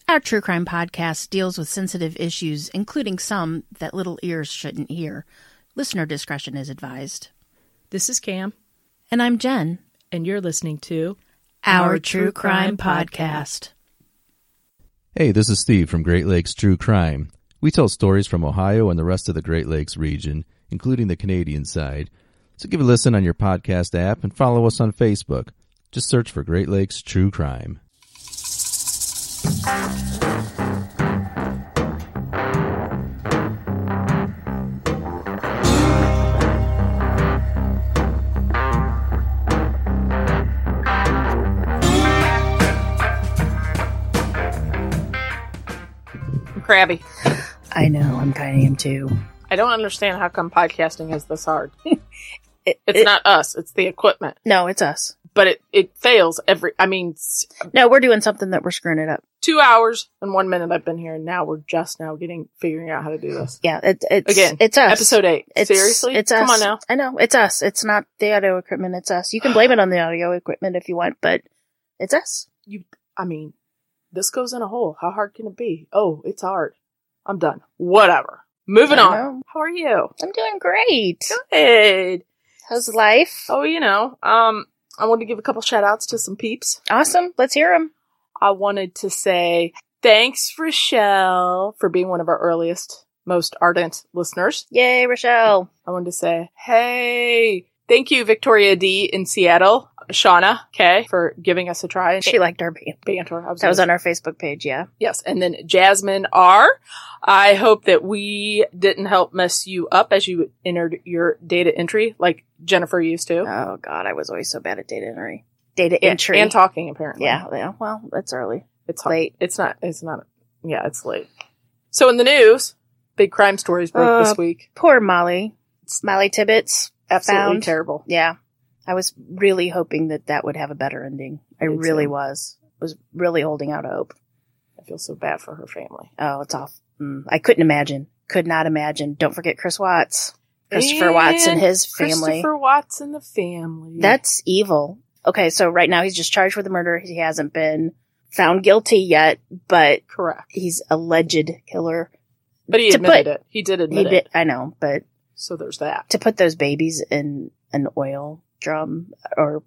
Our true crime podcast deals with sensitive issues, including some that little ears shouldn't hear. Listener discretion is advised. This is Cam. And I'm Jen. And you're listening to Our True Crime Podcast. Hey, this is Steve from Great Lakes True Crime. We tell stories from Ohio and the rest of the Great Lakes region, including the Canadian side. So give a listen on your podcast app and follow us on Facebook. Just search for Great Lakes True Crime. I'm crabby. I know, I'm kind of am too. I don't understand how come podcasting is this hard. It's not us, it's the equipment. No, it's us. But it fails No, we're doing something that we're screwing it up. 2 hours and 1 minute I've been here, and now we're just now figuring out how to do this. Yeah, it's us. Episode 8. Seriously? It's Come us. on now. I know, it's us. It's not the audio equipment, it's us. You can blame it on the audio equipment if you want, but it's us. This goes in a hole. How hard can it be? Oh, it's hard. I'm done. Whatever. Moving on. Know. How are you? I'm doing great. Good. How's life? Oh, I wanted to give a couple shout outs to some peeps. Awesome. Let's hear them. I wanted to say thanks, Rochelle, for being one of our earliest, most ardent listeners. Yay, Rochelle. I wanted to say, hey, thank you, Victoria D. in Seattle. Shauna K. for giving us a try. She liked our banter. That was on our Facebook page, yeah. Yes. And then Jasmine R. I hope that we didn't help mess you up as you entered your data entry like Jennifer used to. Oh, God. I was always so bad at data entry. And talking, apparently. Yeah. Well, it's early. It's late. It's not. Yeah, it's late. So in the news, big crime stories broke this week. Poor Molly. Molly Tibbetts. Absolutely terrible. Yeah. I was really hoping that would have a better ending. I really was. Was really holding out hope. I feel so bad for her family. Oh, it's awful. I couldn't imagine. Could not imagine. Don't forget Chris Watts. Christopher Watts and his family. Christopher Watts and the family. That's evil. Okay, so right now he's just charged with murder. He hasn't been found guilty yet, but correct. He's alleged killer. But he admitted it. He did admit it. I know, but so there's that. To put those babies in an oil drum or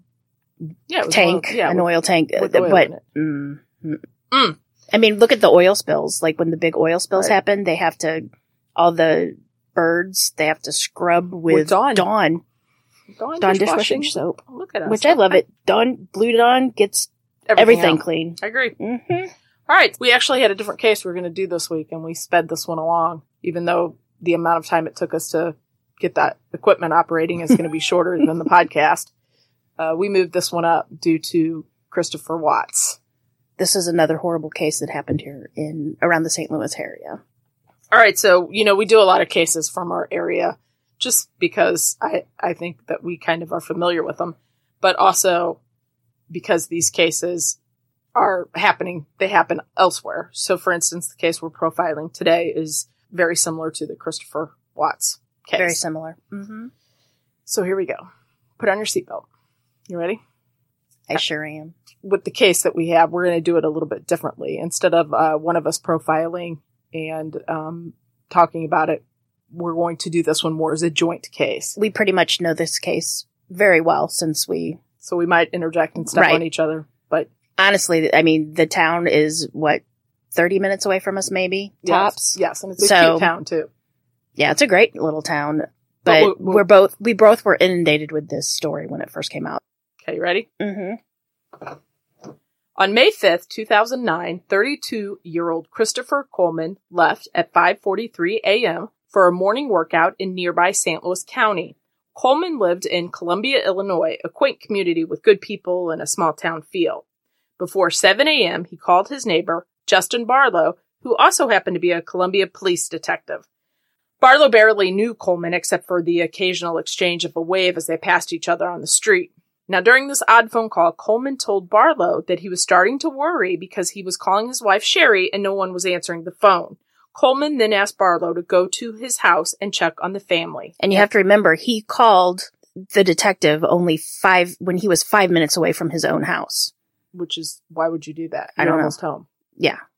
tank, an oil tank. With oil in it. I mean, look at the oil spills. Like when the big oil spills happen, they have to, all the birds, they have to scrub with Dawn dishwashing soap. Look at us. Which I love it. Blue Dawn gets everything clean. I agree. Mm-hmm. All right. We actually had a different case we were going to do this week, and we sped this one along, even though the amount of time it took us to get that equipment operating is going to be shorter than the podcast. We moved this one up due to Christopher Watts. This is another horrible case that happened here around the St. Louis area. All right. So, we do a lot of cases from our area just because I think that we kind of are familiar with them, but also because these cases are happening, they happen elsewhere. So, for instance, the case we're profiling today is very similar to the Christopher Watts case. Very similar. Mm-hmm. So here we go. Put on your seatbelt. You ready? I sure am. With the case that we have, we're going to do it a little bit differently. Instead of one of us profiling and talking about it, we're going to do this one more as a joint case. We pretty much know this case very well since So we might interject and step on each other. But honestly, I mean, the town is, 30 minutes away from us maybe? Tops? Yes, and it's a cute town too. Yeah, it's a great little town. But we both were inundated with this story when it first came out. Okay, you ready? Mm-hmm. On May 5th, 2009, 32-year-old Christopher Coleman left at 5:43 a.m. for a morning workout in nearby St. Louis County. Coleman lived in Columbia, Illinois, a quaint community with good people and a small-town feel. Before 7 a.m., he called his neighbor, Justin Barlow, who also happened to be a Columbia police detective. Barlow barely knew Coleman except for the occasional exchange of a wave as they passed each other on the street. Now, during this odd phone call, Coleman told Barlow that he was starting to worry because he was calling his wife Sherry and no one was answering the phone. Coleman then asked Barlow to go to his house and check on the family. And you have to remember, he called the detective when he was 5 minutes away from his own house. Which is, why would you do that? I don't know. Almost home. Yeah.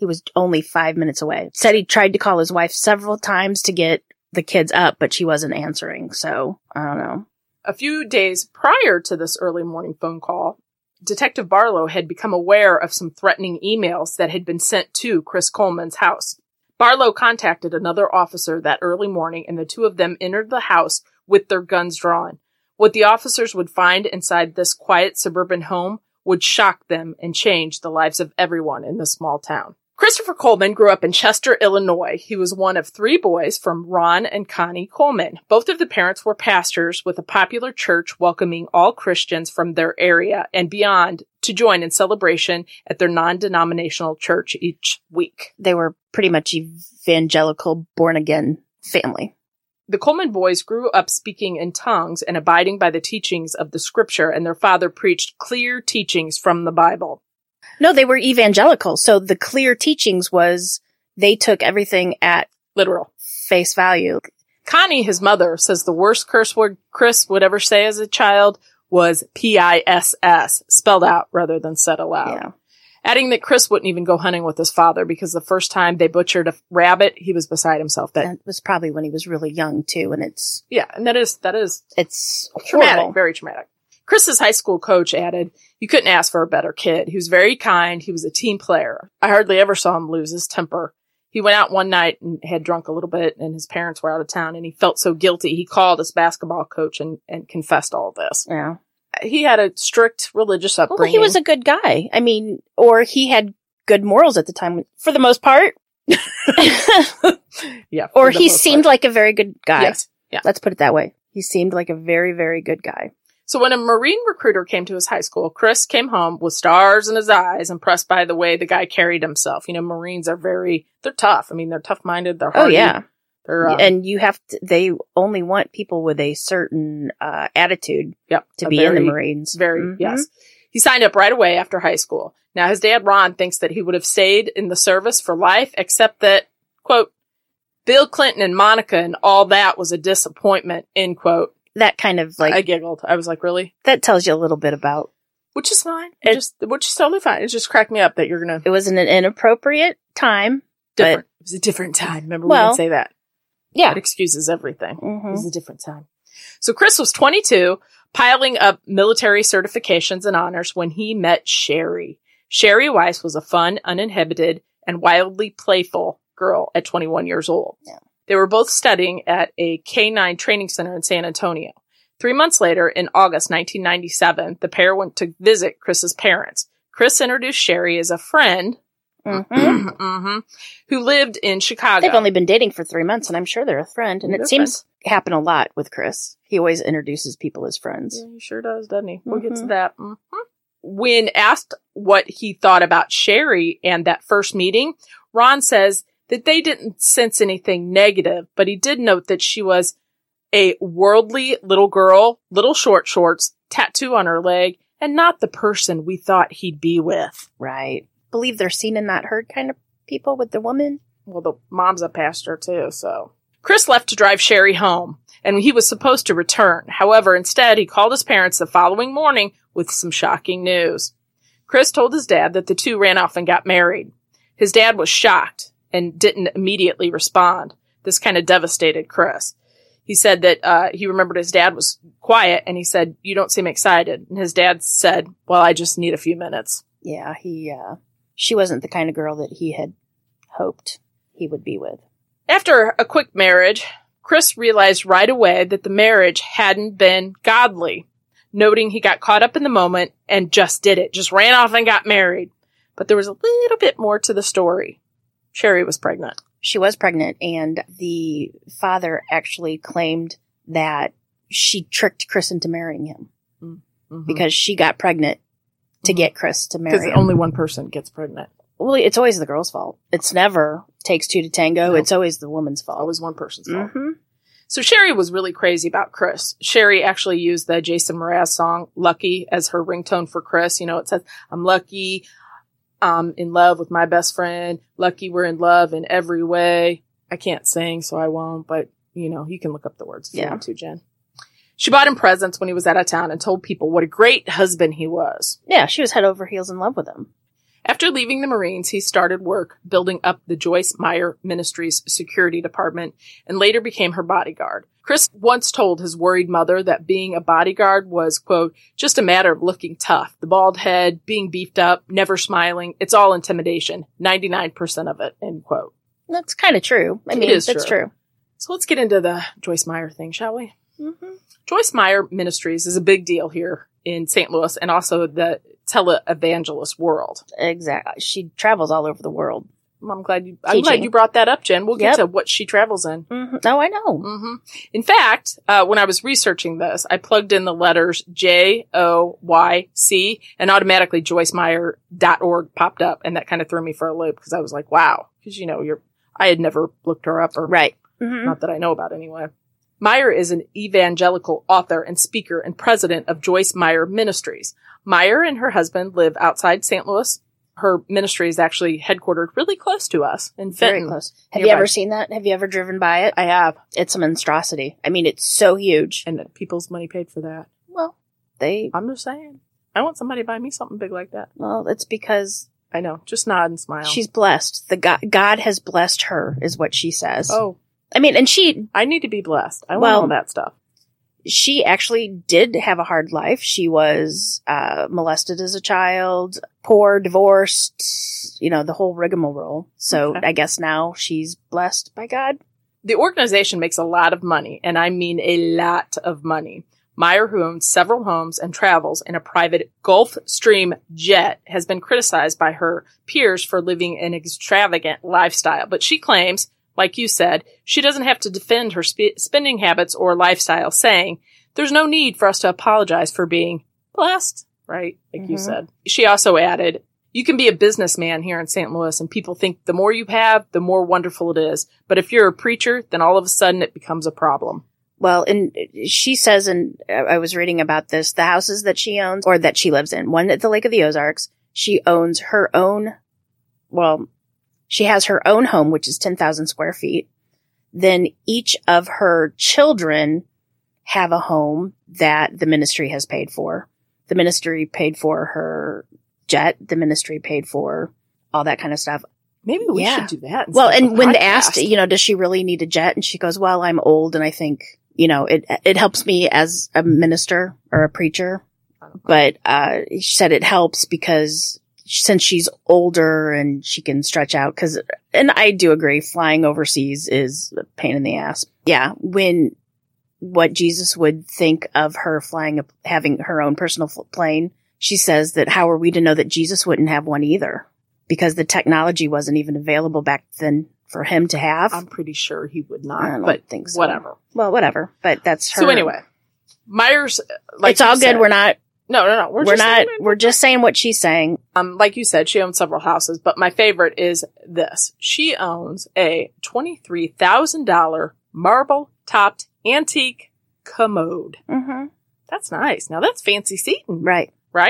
He was only 5 minutes away. Said he tried to call his wife several times to get the kids up, but she wasn't answering. So, I don't know. A few days prior to this early morning phone call, Detective Barlow had become aware of some threatening emails that had been sent to Chris Coleman's house. Barlow contacted another officer that early morning, and the two of them entered the house with their guns drawn. What the officers would find inside this quiet suburban home would shock them and change the lives of everyone in the small town. Christopher Coleman grew up in Chester, Illinois. He was one of 3 boys from Ron and Connie Coleman. Both of the parents were pastors with a popular church welcoming all Christians from their area and beyond to join in celebration at their non-denominational church each week. They were pretty much evangelical, born-again family. The Coleman boys grew up speaking in tongues and abiding by the teachings of the scripture, and their father preached clear teachings from the Bible. No, they were evangelical. So the clear teachings was they took everything at literal face value. Connie, his mother, says the worst curse word Chris would ever say as a child was PISS, spelled out rather than said aloud. Yeah. Adding that Chris wouldn't even go hunting with his father because the first time they butchered a rabbit, he was beside himself. That was probably when he was really young too, and it's... Yeah, and it's traumatic, horrible. Very traumatic. Chris's high school coach added, "You couldn't ask for a better kid. He was very kind. He was a team player. I hardly ever saw him lose his temper. He went out one night and had drunk a little bit, and his parents were out of town, and he felt so guilty. He called his basketball coach and confessed all of this." Yeah. He had a strict religious upbringing. Well, he was a good guy. I mean, or he had good morals at the time, for the most part. Yeah. Or he seemed like a very good guy. Yes. Yeah. Let's put it that way. He seemed like a very, very good guy. So when a Marine recruiter came to his high school, Chris came home with stars in his eyes, impressed by the way the guy carried himself. You know, Marines are they're tough. I mean, they're tough-minded. They're hardy. Oh, yeah. And they only want people with a certain attitude to be in the Marines. Yes. He signed up right away after high school. Now, his dad, Ron, thinks that he would have stayed in the service for life, except that, quote, Bill Clinton and Monica and all that was a disappointment, end quote. That kind of like... I giggled. I was like, really? That tells you a little bit about... Which is fine. Which is totally fine. It just cracked me up that you're going to... It was an inappropriate time. Different. It was a different time. Remember, we didn't say that. Yeah. That excuses everything. Mm-hmm. It was a different time. So Chris was 22, piling up military certifications and honors when he met Sherry. Sherry Weiss was a fun, uninhibited, and wildly playful girl at 21 years old. Yeah. They were both studying at a K-9 training center in San Antonio. 3 months later, in August 1997, the pair went to visit Chris's parents. Chris introduced Sherry as a friend who lived in Chicago. They've only been dating for 3 months, and I'm sure they're a friend. And it seems to happen a lot with Chris. He always introduces people as friends. Yeah, he sure does, doesn't he? We'll get to that. When asked what he thought about Sherry and that first meeting, Ron says that they didn't sense anything negative, but he did note that she was a worldly little girl, little short shorts, tattoo on her leg, and not the person we thought he'd be with. Right. Believe they're seen and not heard kind of people with the woman. Well, the mom's a pastor too, so. Chris left to drive Sherry home, and he was supposed to return. However, instead, he called his parents the following morning with some shocking news. Chris told his dad that the two ran off and got married. His dad was shocked and didn't immediately respond. This kind of devastated Chris. He said that he remembered his dad was quiet, and he said, "You don't seem excited." And his dad said, "Well, I just need a few minutes." Yeah, she wasn't the kind of girl that he had hoped he would be with. After a quick marriage, Chris realized right away that the marriage hadn't been godly, noting he got caught up in the moment and just did it, just ran off and got married. But there was a little bit more to the story. Sherry was pregnant. She was pregnant, and the father actually claimed that she tricked Chris into marrying him because she got pregnant to get Chris to marry him. Because only one person gets pregnant. Well, it's always the girl's fault. It's never takes two to tango. No. It's always the woman's fault. Always one person's fault. So Sherry was really crazy about Chris. Sherry actually used the Jason Mraz song Lucky as her ringtone for Chris. You know, it says, "I'm lucky. I'm in love with my best friend. Lucky we're in love in every way." I can't sing, so I won't, but, you know, you can look up the words if you want to, Jen. She bought him presents when he was out of town and told people what a great husband he was. Yeah, she was head over heels in love with him. After leaving the Marines, he started work building up the Joyce Meyer Ministries security department and later became her bodyguard. Chris once told his worried mother that being a bodyguard was, quote, just a matter of looking tough. The bald head, being beefed up, never smiling. It's all intimidation. 99% of it, end quote. That's kind of true. I mean, that's true. So let's get into the Joyce Meyer thing, shall we? Mm-hmm. Joyce Meyer Ministries is a big deal here in St. Louis and also the televangelist world. Exactly. She travels all over the world. I'm glad you brought that up, Jen. We'll get to what she travels in. Mm-hmm. Oh, I know. Mm-hmm. In fact, when I was researching this, I plugged in the letters JOYC and automatically JoyceMeyer.org popped up, and that kind of threw me for a loop because I was like, wow, because I had never looked her up, or right. Mm-hmm. Not that I know about anyway. Meyer is an evangelical author and speaker and president of Joyce Meyer Ministries. Meyer and her husband live outside St. Louis. Her ministry is actually headquartered really close to us in Fenton. Very close. Have you ever seen that? Have you ever driven by it? I have. It's a monstrosity. I mean, it's so huge. And people's money paid for that. Well, I'm just saying. I want somebody to buy me something big like that. Well, it's because... I know. Just nod and smile. She's blessed. God has blessed her, is what she says. Oh. I mean, and I need to be blessed. I want all that stuff. She actually did have a hard life. She was molested as a child, poor, divorced, the whole rigmarole. So I guess now she's blessed by God. The organization makes a lot of money, and I mean a lot of money. Meyer, who owns several homes and travels in a private Gulfstream jet, has been criticized by her peers for living an extravagant lifestyle. But she claims, like you said, she doesn't have to defend her spending habits or lifestyle, saying, there's no need for us to apologize for being blessed, right? Like you said. She also added, you can be a businessman here in St. Louis and people think the more you have, the more wonderful it is. But if you're a preacher, then all of a sudden it becomes a problem. Well, and she says, and I was reading about this, the houses that she owns or that she lives in, one at the Lake of the Ozarks, she owns her own, she has her own home, which is 10,000 square feet. Then each of her children have a home that the ministry has paid for. The ministry paid for her jet. The ministry paid for all that kind of stuff. Maybe we should do that. Well, and when asked, does she really need a jet? And she goes, well, I'm old and I think, it helps me as a minister or a preacher. But she said it helps because since she's older and she can stretch out and I do agree, flying overseas is a pain in the ass. Yeah. What Jesus would think of her having her own personal plane, she says that how are we to know that Jesus wouldn't have one either? Because the technology wasn't even available back then for him to have. I'm pretty sure he would not. I don't think so. Whatever. Well, whatever. But that's her. So anyway, Meyer's, it's all good. We're not. No. We're just saying what she's saying. Like you said, she owns several houses, but my favorite is this. She owns a $23,000 marble-topped antique commode. Mm-hmm. That's nice. Now that's fancy seating. Right?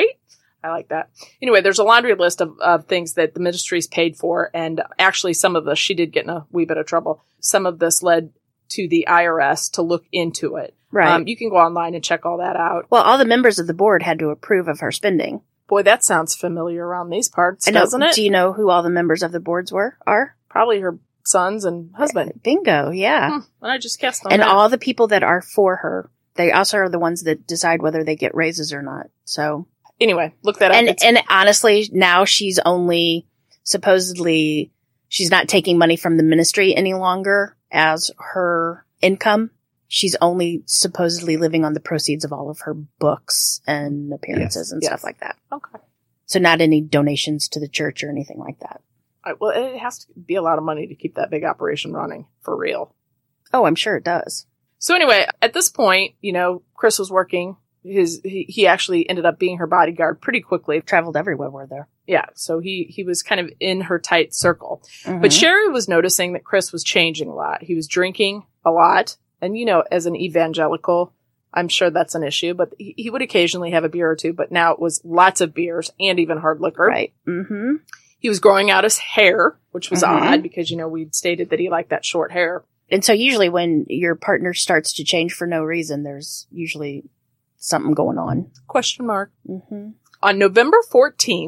I like that. Anyway, there's a laundry list of things that the ministry's paid for, and actually some of this, she did get in a wee bit of trouble. Some of this led to the IRS to look into it. Right. You can go online and check all that out. Well, all the members of the board had to approve of her spending. Boy, that sounds familiar around these parts, doesn't it? Do you know who all the members of the boards are? Probably her sons and husband. Bingo, yeah. And I just guessed on that. And all the people that are for her, they also are the ones that decide whether they get raises or not. So anyway, look that up. And honestly, now she's only supposedly, she's not taking money from the ministry any longer as her income. She's only supposedly living on the proceeds of all of her books and appearances and stuff like that. Okay. So not any donations to the church or anything like that. Well, it has to be a lot of money to keep that big operation running, for real. Oh, I'm sure it does. So anyway, at this point, Chris was working. He actually ended up being her bodyguard pretty quickly. Traveled everywhere we're there. Yeah, so he was kind of in her tight circle. Mm-hmm. But Sherry was noticing that Chris was changing a lot. He was drinking a lot. And, as an evangelical, I'm sure that's an issue. But he would occasionally have a beer or two. But now it was lots of beers and even hard liquor. Right. Mm-hmm. He was growing out his hair, which was odd because, we'd stated that he liked that short hair. And so usually when your partner starts to change for no reason, there's usually something going on. Question mark. Mm-hmm. On November 14th,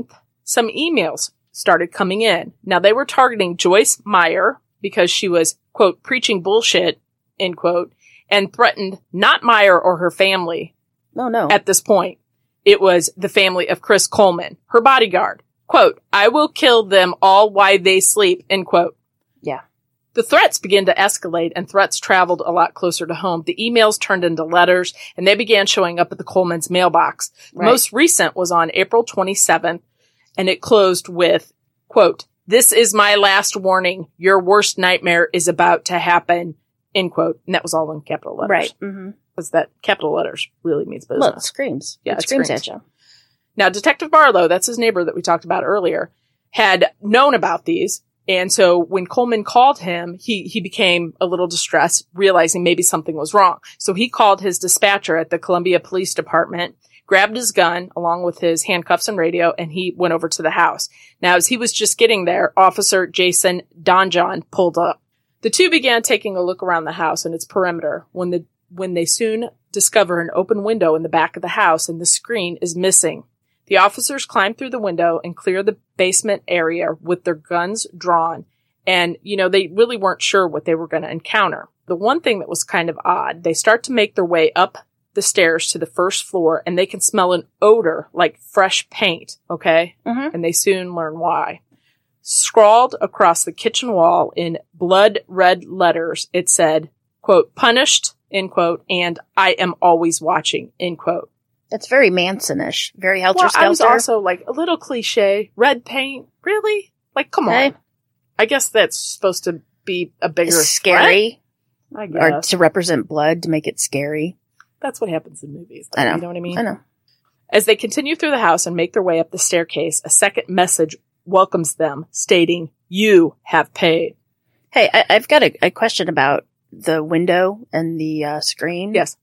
some emails started coming in. Now, they were targeting Joyce Meyer because she was, quote, preaching bullshit, end quote, and threatened not Meyer or her family. Oh, no. At this point, it was the family of Chris Coleman, her bodyguard. Quote, I will kill them all while they sleep, end quote. Yeah. The threats began to escalate, and threats traveled a lot closer to home. The emails turned into letters, and they began showing up at the Coleman's mailbox. Right. The most recent was on April 27th, and it closed with, quote, this is my last warning. Your worst nightmare is about to happen, end quote. And that was all in capital letters. Right. Mm-hmm. Because that capital letters really means business. Well, it screams. Yeah, it screams at you. Now, Detective Barlow, that's his neighbor that we talked about earlier, had known about these. And so when Coleman called him, he became a little distressed, realizing maybe something was wrong. So he called his dispatcher at the Columbia Police Department, grabbed his gun along with his handcuffs and radio, and he went over to the house. Now, as he was just getting there, Officer Jason Donjon pulled up. The two began taking a look around the house and its perimeter when they soon discover an open window in the back of the house and the screen is missing. The officers climbed through the window and cleared the basement area with their guns drawn. And, they really weren't sure what they were going to encounter. The one thing that was kind of odd, they start to make their way up the stairs to the first floor and they can smell an odor like fresh paint. Okay. Mm-hmm. And they soon learn why. Scrawled across the kitchen wall in blood red letters, it said, quote, punished, end quote, and I am always watching, end quote. It's very Manson-ish, very Well, helter-skelter. I was also like a little cliche. Red paint? Really? Like, come on. I guess that's supposed to be a bigger It's scary. threat, I Or guess. to represent blood, to make it scary. That's what happens in movies. Though, I know. You know what I mean? I know. As they continue through the house and make their way up the staircase, a second message welcomes them, stating, you have paid. Hey, I've got a question about the window and the screen. Yes.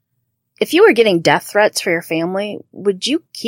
If you were getting death threats for your family, wouldn't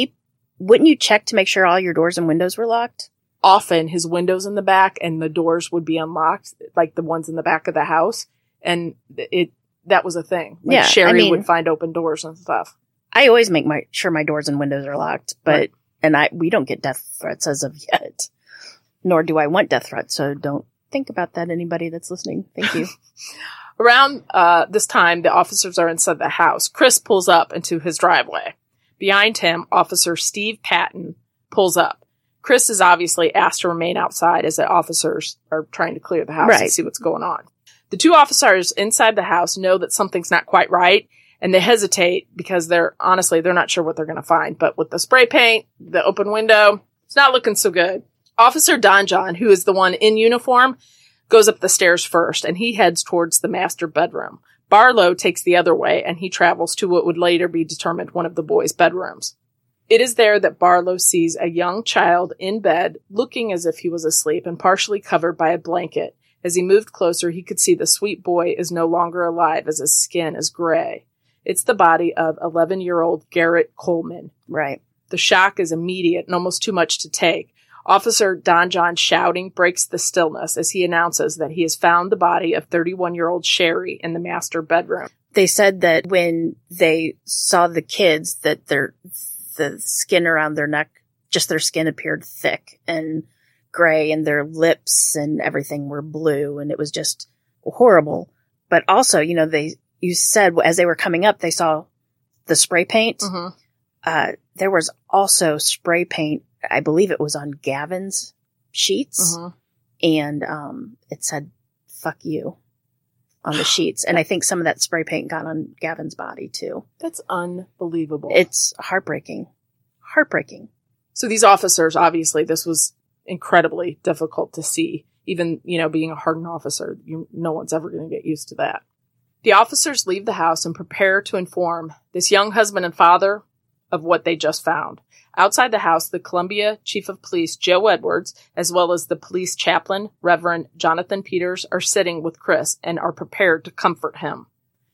you check to make sure all your doors and windows were locked? Often his windows in the back and the doors would be unlocked, like the ones in the back of the house. And that was a thing. Like Yeah, Sherry would find open doors and stuff. I always make sure my doors and windows are locked, but, Right. we don't get death threats as of yet. Nor do I want death threats, so don't think about that, anybody that's listening. Thank you. Around this time, the officers are inside the house. Chris pulls up into his driveway. Behind him, Officer Steve Patton pulls up. Chris is obviously asked to remain outside as the officers are trying to clear the house and Right. see what's going on. The two officers inside the house know that something's not quite right, and they hesitate because they're not sure what they're going to find. But with the spray paint, the open window, it's not looking so good. Officer Donjon, who is the one in uniform, goes up the stairs first, and he heads towards the master bedroom. Barlow takes the other way, and he travels to what would later be determined one of the boys' bedrooms. It is there that Barlow sees a young child in bed, looking as if he was asleep and partially covered by a blanket. As he moved closer, he could see the sweet boy is no longer alive as his skin is gray. It's the body of 11-year-old Garrett Coleman. Right. The shock is immediate and almost too much to take. Officer Donjon shouting breaks the stillness as he announces that he has found the body of 31-year-old Sherry in the master bedroom. They said that when they saw the kids, that the skin around their neck, just their skin appeared thick and gray, and their lips and everything were blue, and it was just horrible. But also, you said as they were coming up, they saw the spray paint. Mm-hmm. There was also spray paint, I believe it was on Gavin's sheets, Mm-hmm. and it said, fuck you, on the sheets. And I think some of that spray paint got on Gavin's body, too. That's unbelievable. It's heartbreaking. Heartbreaking. So these officers, obviously, this was incredibly difficult to see. Even, being a hardened officer, no one's ever going to get used to that. The officers leave the house and prepare to inform this young husband and father of what they just found. Outside the house, the Columbia Chief of Police, Joe Edwards, as well as the police chaplain, Reverend Jonathan Peters, are sitting with Chris and are prepared to comfort him.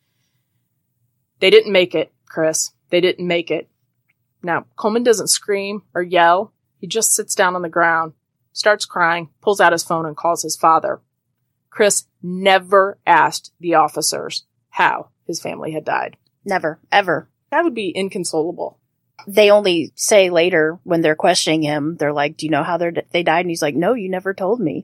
They didn't make it, Chris. They didn't make it. Now, Coleman doesn't scream or yell. He just sits down on the ground, starts crying, pulls out his phone and calls his father. Chris never asked the officers how his family had died. Never. Ever. That would be inconsolable. They only say later when they're questioning him, they're like, do you know how they died? And he's like, no, you never told me.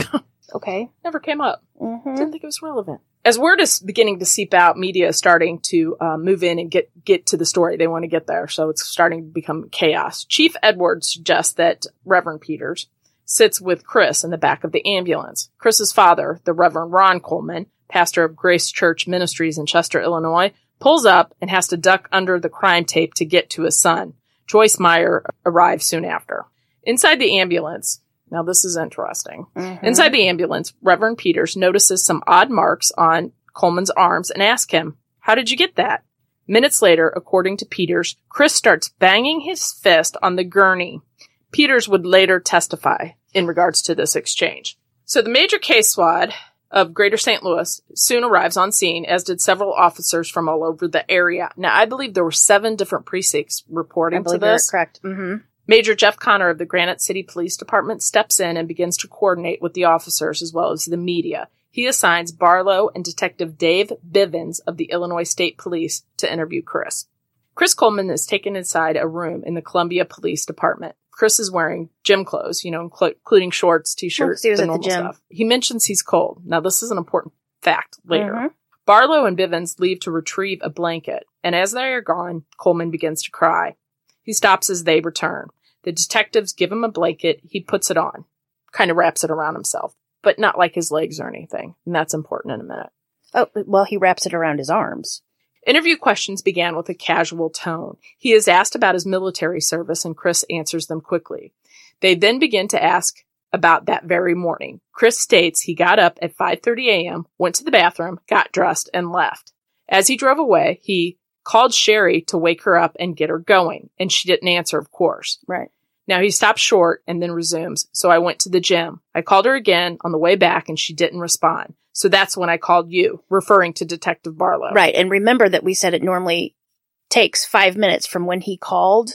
Okay. Never came up. Mm-hmm. Didn't think it was relevant. As word is beginning to seep out, media is starting to move in and get to the story. They want to get there, so it's starting to become chaos. Chief Edwards suggests that Reverend Peters sits with Chris in the back of the ambulance. Chris's father, the Reverend Ron Coleman, pastor of Grace Church Ministries in Chester, Illinois, pulls up and has to duck under the crime tape to get to his son. Joyce Meyer arrives soon after. Inside the ambulance, now this is interesting. Mm-hmm. Inside the ambulance, Reverend Peters notices some odd marks on Coleman's arms and asks him, how did you get that? Minutes later, according to Peters, Chris starts banging his fist on the gurney. Peters would later testify in regards to this exchange. So the major case squad of Greater St. Louis soon arrives on scene, as did several officers from all over the area. Now, I believe there were 7 different precincts reporting to this. Correct. Mm-hmm. Major Jeff Connor of the Granite City Police Department steps in and begins to coordinate with the officers as well as the media. He assigns Barlow and Detective Dave Bivens of the Illinois State Police to interview Chris. Chris Coleman is taken inside a room in the Columbia Police Department. Chris is wearing gym clothes, including shorts, t-shirts, he was the at the normal gym. stuff. He mentions he's cold. Now, this is an important fact later. Mm-hmm. Barlow and Bivens leave to retrieve a blanket, and as they are gone, Coleman begins to cry. He stops as they return. The detectives give him a blanket. He puts it on, kind of wraps it around himself, but not like his legs or anything, and that's important in a minute. Oh, well, he wraps it around his arms. Interview questions began with a casual tone. He is asked about his military service, and Chris answers them quickly. They then begin to ask about that very morning. Chris states he got up at 5:30 a.m., went to the bathroom, got dressed, and left. As he drove away, he called Sherry to wake her up and get her going, and she didn't answer, of course. Right. Now he stops short and then resumes. So I went to the gym. I called her again on the way back, and she didn't respond. So that's when I called you, referring to Detective Barlow. Right. And remember that we said it normally takes 5 minutes from when he called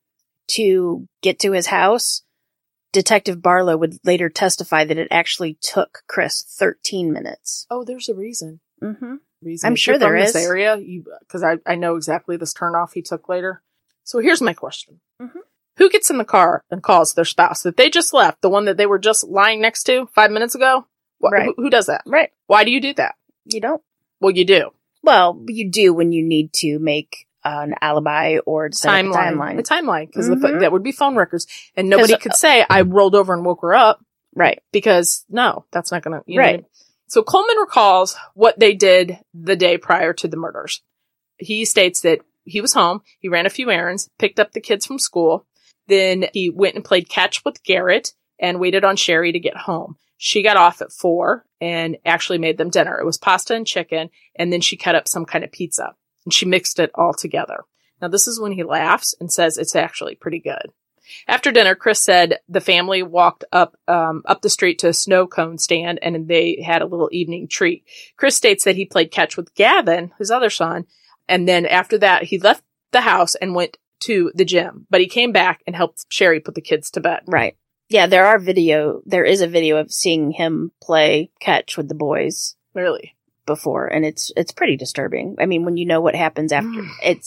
to get to his house. Detective Barlow would later testify that it actually took Chris 13 minutes. Oh, there's a reason. Mm-hmm. I'm sure there is. This area, because I know exactly this turnoff he took later. So here's my question. Mm-hmm. Who gets in the car and calls their spouse that they just left, the one that they were just lying next to 5 minutes ago? Right. Who does that? Right. Why do you do that? You don't. Well, you do. Well, you do when you need to make an alibi or set up a timeline. A timeline, because Mm-hmm. that would be phone records. And nobody could say, I rolled over and woke her up. Right. Because, no, that's not going to... Right. So Coleman recalls what they did the day prior to the murders. He states that he was home, he ran a few errands, picked up the kids from school, then he went and played catch with Garrett and waited on Sherry to get home. She got off at 4 and actually made them dinner. It was pasta and chicken, and then she cut up some kind of pizza, and she mixed it all together. Now, this is when he laughs and says it's actually pretty good. After dinner, Chris said the family walked up the street to a snow cone stand, and they had a little evening treat. Chris states that he played catch with Gavin, his other son, and then after that, he left the house and went to the gym. But he came back and helped Sherry put the kids to bed. Right. Yeah, there is a video of seeing him play catch with the boys. Really? Before, and it's pretty disturbing. I mean, when you know what happens after,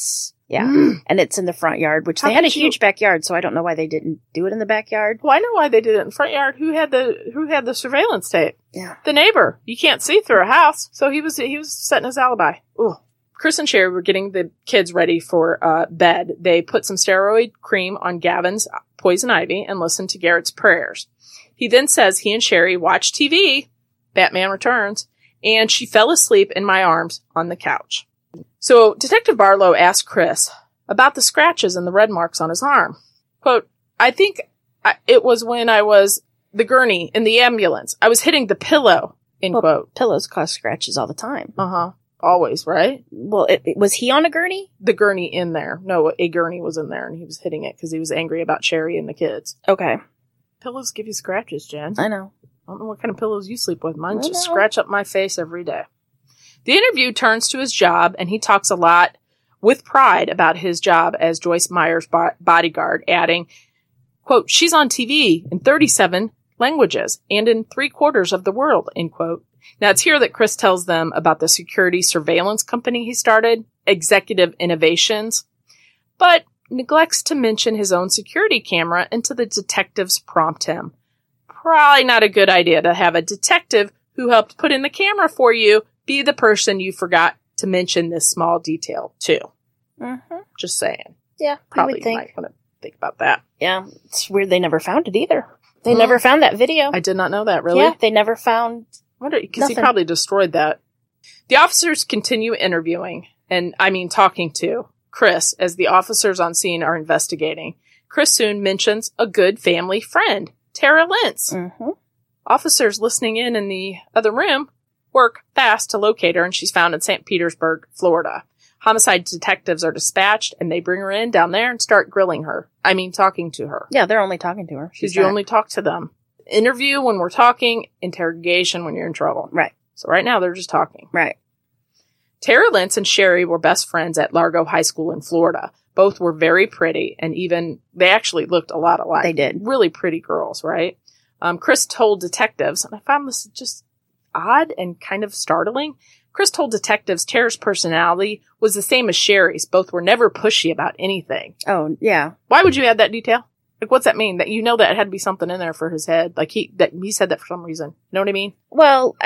and it's in the front yard, which they had a huge backyard, so I don't know why they didn't do it in the backyard. Well, I know why they did it in the front yard. Who had the surveillance tape? Yeah. The neighbor. You can't see through a house, so he was setting his alibi. Ooh. Chris and Sherry were getting the kids ready for bed. They put some steroid cream on Gavin's poison ivy and listened to Garrett's prayers. He then says he and Sherry watched TV, Batman Returns, and she fell asleep in my arms on the couch. So Detective Barlow asked Chris about the scratches and the red marks on his arm. Quote, I think it was when I was the gurney in the ambulance. I was hitting the pillow, end quote. Pillows cause scratches all the time. Uh-huh. Always, right? Well, was he on a gurney? The gurney in there. No, a gurney was in there, and he was hitting it because he was angry about Sherry and the kids. Okay. Pillows give you scratches, Jen. I know. I don't know what kind of pillows you sleep with. Mine just scratch up my face every day. The interview turns to his job, and he talks a lot with pride about his job as Joyce Meyer's bodyguard, adding, quote, she's on TV in 37 languages and in 3/4 of the world, end quote. Now, it's here that Chris tells them about the security surveillance company he started, Executive Innovations. But neglects to mention his own security camera until the detectives prompt him. Probably not a good idea to have a detective who helped put in the camera for you be the person you forgot to mention this small detail to. Mm-hmm. Just saying. Yeah, Probably you would think. might want to think about that. Yeah, it's weird they never found it either. They never found that video. I did not know that, really. Yeah, they never found... Wonder because he Nothing. probably destroyed that. The officers continue interviewing, talking to Chris as the officers on scene are investigating. Chris soon mentions a good family friend, Tara Lentz. Mm-hmm. Officers listening in the other room work fast to locate her, and she's found in St. Petersburg, Florida. Homicide detectives are dispatched, and they bring her in down there and start grilling her. Talking to her. Yeah, they're only talking to her. Because you only talk to them. Interview when we're talking, interrogation when you're in trouble. Right. So right now they're just talking. Right. Tara Lentz and Sherry were best friends at Largo High School in Florida. Both were very pretty, and they actually looked a lot alike. They did. Really pretty girls, right? Chris told detectives, and I found this just odd and kind of startling. Chris told detectives Tara's personality was the same as Sherry's. Both were never pushy about anything. Oh, yeah. Why would you add that detail? Like, what's that mean? That you know that it had to be something in there for his head. Like, he said that for some reason. You know what I mean? Well,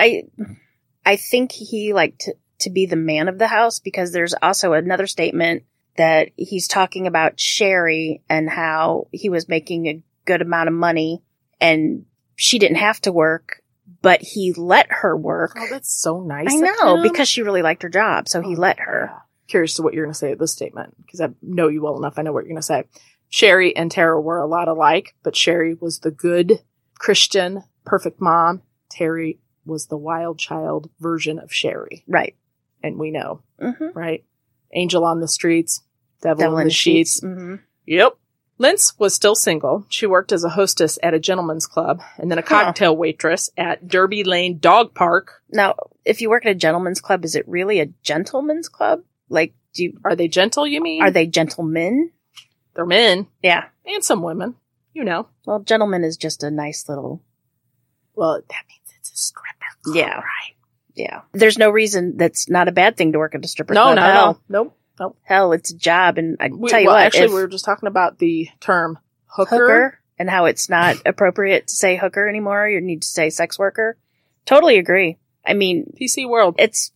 I think he liked to be the man of the house, because there's also another statement that he's talking about Sherry and how he was making a good amount of money and she didn't have to work, but he let her work. Oh, that's so nice. I of know, him. because she really liked her job, so he let her. Yeah. Curious to what you're going to say at this statement, because I know you well enough. I know what you're going to say. Sherry and Tara were a lot alike, but Sherry was the good Christian, perfect mom. Terry was the wild child version of Sherry. Right. And we know, Mm-hmm. right? Angel on the streets, devil in the sheets. Mm-hmm. Yep. Lentz was still single. She worked as a hostess at a gentleman's club and then a cocktail waitress at Derby Lane Dog Park. Now, if you work at a gentleman's club, is it really a gentleman's club? Like, Are they gentle, you mean? are they gentlemen? They're men. Yeah. And some women. You know. Well, gentleman is just a nice little... Well, that means it's a stripper club, Yeah. right? Yeah. There's no reason that's not a bad thing to work at a stripper No, club. no, no. Nope. Hell, it's a job. And I tell you well, what, actually, if we were just talking about the term hooker. hooker and how it's not appropriate to say hooker anymore. You need to say sex worker. Totally agree. I mean, PC world. it's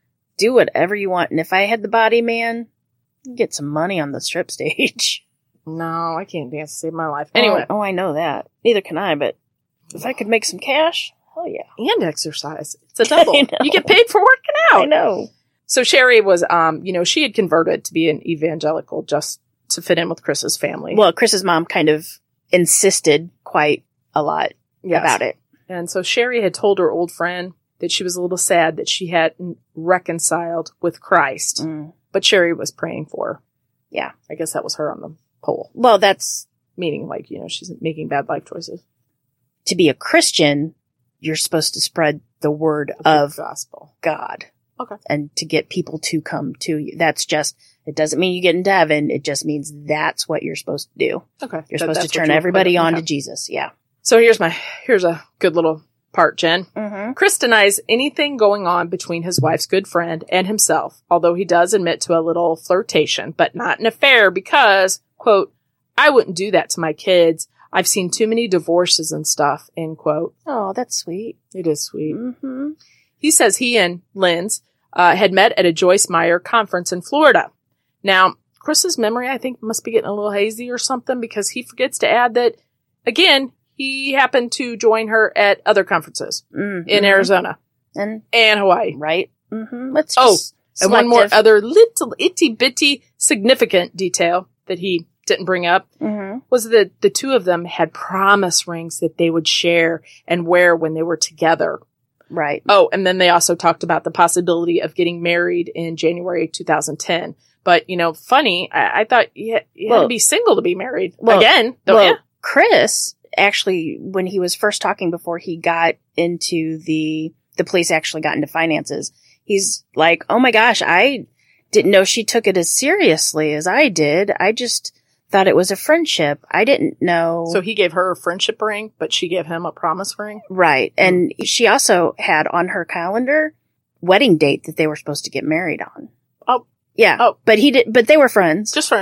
do whatever you want. And if I had the body, man, you get some money on the strip stage. No, I can't dance to save my life. Anyway. Oh, I know that. Neither can I, but if I could make some cash, hell yeah. And exercise. It's a double. I know. You get paid for working out. I know. So Sherry was, she had converted to be an evangelical just to fit in with Chris's family. Well, Chris's mom kind of insisted quite a lot Yes. about it. And so Sherry had told her old friend that she was a little sad that she hadn't reconciled with Christ. Mm. But Sherry was praying for her. Yeah. I guess that was her on the pole. Well, that's Meaning, like, she's making bad life choices. to be a Christian, you're supposed to spread the word of gospel. God. Okay. And to get people to come to you. That's just, it doesn't mean you get into heaven. It just means that's what you're supposed to do. Okay. You're supposed to turn everybody on to Jesus. Yeah. So here's a good little part, Jen. Mm-hmm. Chris denies anything going on between his wife's good friend and himself, although he does admit to a little flirtation, but not an affair because, quote, I wouldn't do that to my kids. I've seen too many divorces and stuff, end quote. Oh, that's sweet. It is sweet. Mm-hmm. He says he and Lentz had met at a Joyce Meyer conference in Florida. Now, Chris's memory, I think, must be getting a little hazy or something because he forgets to add that, again, he happened to join her at other conferences Mm-hmm. in Arizona And, Hawaii. right. Mm-hmm. Let's Oh, just and one more selective. other little itty-bitty significant detail that he didn't bring up Mm-hmm. was that the two of them had promise rings that they would share and wear when they were together. Right. Oh, and then they also talked about the possibility of getting married in January 2010. But, funny, I thought you had Well- to be single to be married. Well- Again, don't you? Chris, actually, when he was first talking before he got into the police actually got into finances, he's like, oh my gosh, I didn't know she took it as seriously as I did. I just thought it was a friendship. I didn't know. So he gave her a friendship ring, but she gave him a promise ring? Right. And she also had on her calendar wedding date that they were supposed to get married on. Oh. Yeah. Oh. But but they were friends. Just friends.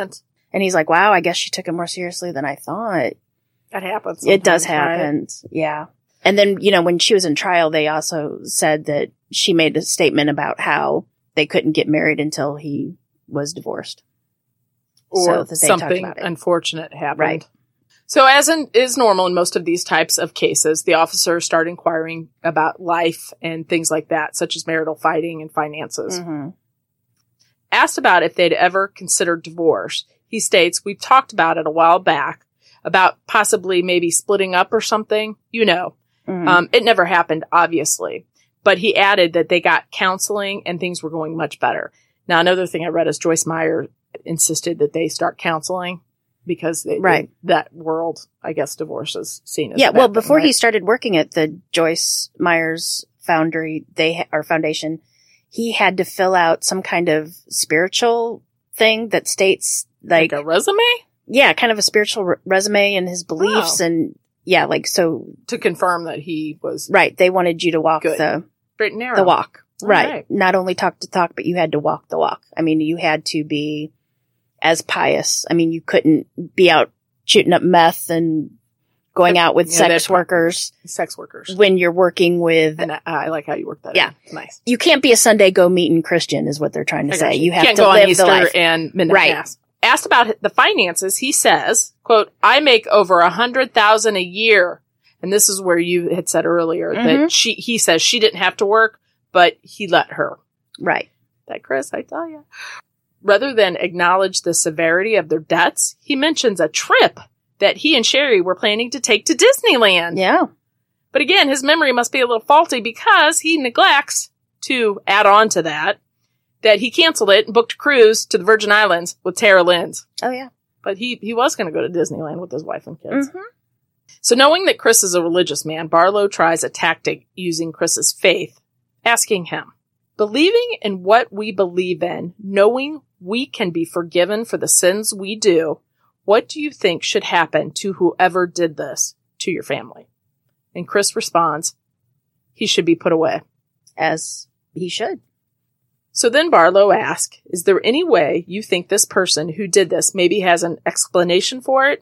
And he's like, wow, I guess she took it more seriously than I thought. That happens. It does sometimes, happen. right? Yeah. And then, when she was in trial, they also said that she made a statement about how they couldn't get married until he was divorced. Or So that they talked something about it. unfortunate happened. Right. So as is normal in most of these types of cases, the officers start inquiring about life and things like that, such as marital fighting and finances. Mm-hmm. Asked about if they'd ever considered divorce, he states, we've talked about it a while back, about possibly maybe splitting up or something. Mm-hmm. It never happened, obviously. But he added that they got counseling and things were going much better. Now, another thing I read is Joyce Meyer insisted that they start counseling because Right. that world, I guess, divorce is seen as Yeah. a bad Well, thing, before right? he started working at the Joyce Myers Foundry, or foundation, he had to fill out some kind of spiritual thing that states like a resume yeah, kind of a spiritual resume and his beliefs. Wow. And yeah, so, to confirm that he was right. They wanted you to walk Good. the straight and narrow. walk. All Right. right. Not only talk the talk, but you had to walk the walk. I mean, you had to be as pious. I mean, you couldn't be out shooting up meth and going out with Yeah, sex that's- workers Sex workers. when you're working with, And I like how you work that. Yeah. in. It's nice. you can't be a Sunday go meeting Christian is what they're trying to I say. got You have can't to go on live Easter the life. and midnight Right. mass. Asked about the finances, he says, quote, I make over $100,000 a year. And this is where you had said earlier that he says she didn't have to work, but he let her. Right. That Chris, I tell you. Rather than acknowledge the severity of their debts, he mentions a trip that he and Sherry were planning to take to Disneyland. Yeah. But again, his memory must be a little faulty because he neglects to add on to that he canceled it and booked a cruise to the Virgin Islands with Tara Lynn's. Oh, yeah. But he was going to go to Disneyland with his wife and kids. Mm-hmm. So knowing that Chris is a religious man, Barlow tries a tactic using Chris's faith, asking him, believing in what we believe in, knowing we can be forgiven for the sins we do, what do you think should happen to whoever did this to your family? And Chris responds, he should be put away. As he should. So then Barlow asks, is there any way you think this person who did this maybe has an explanation for it?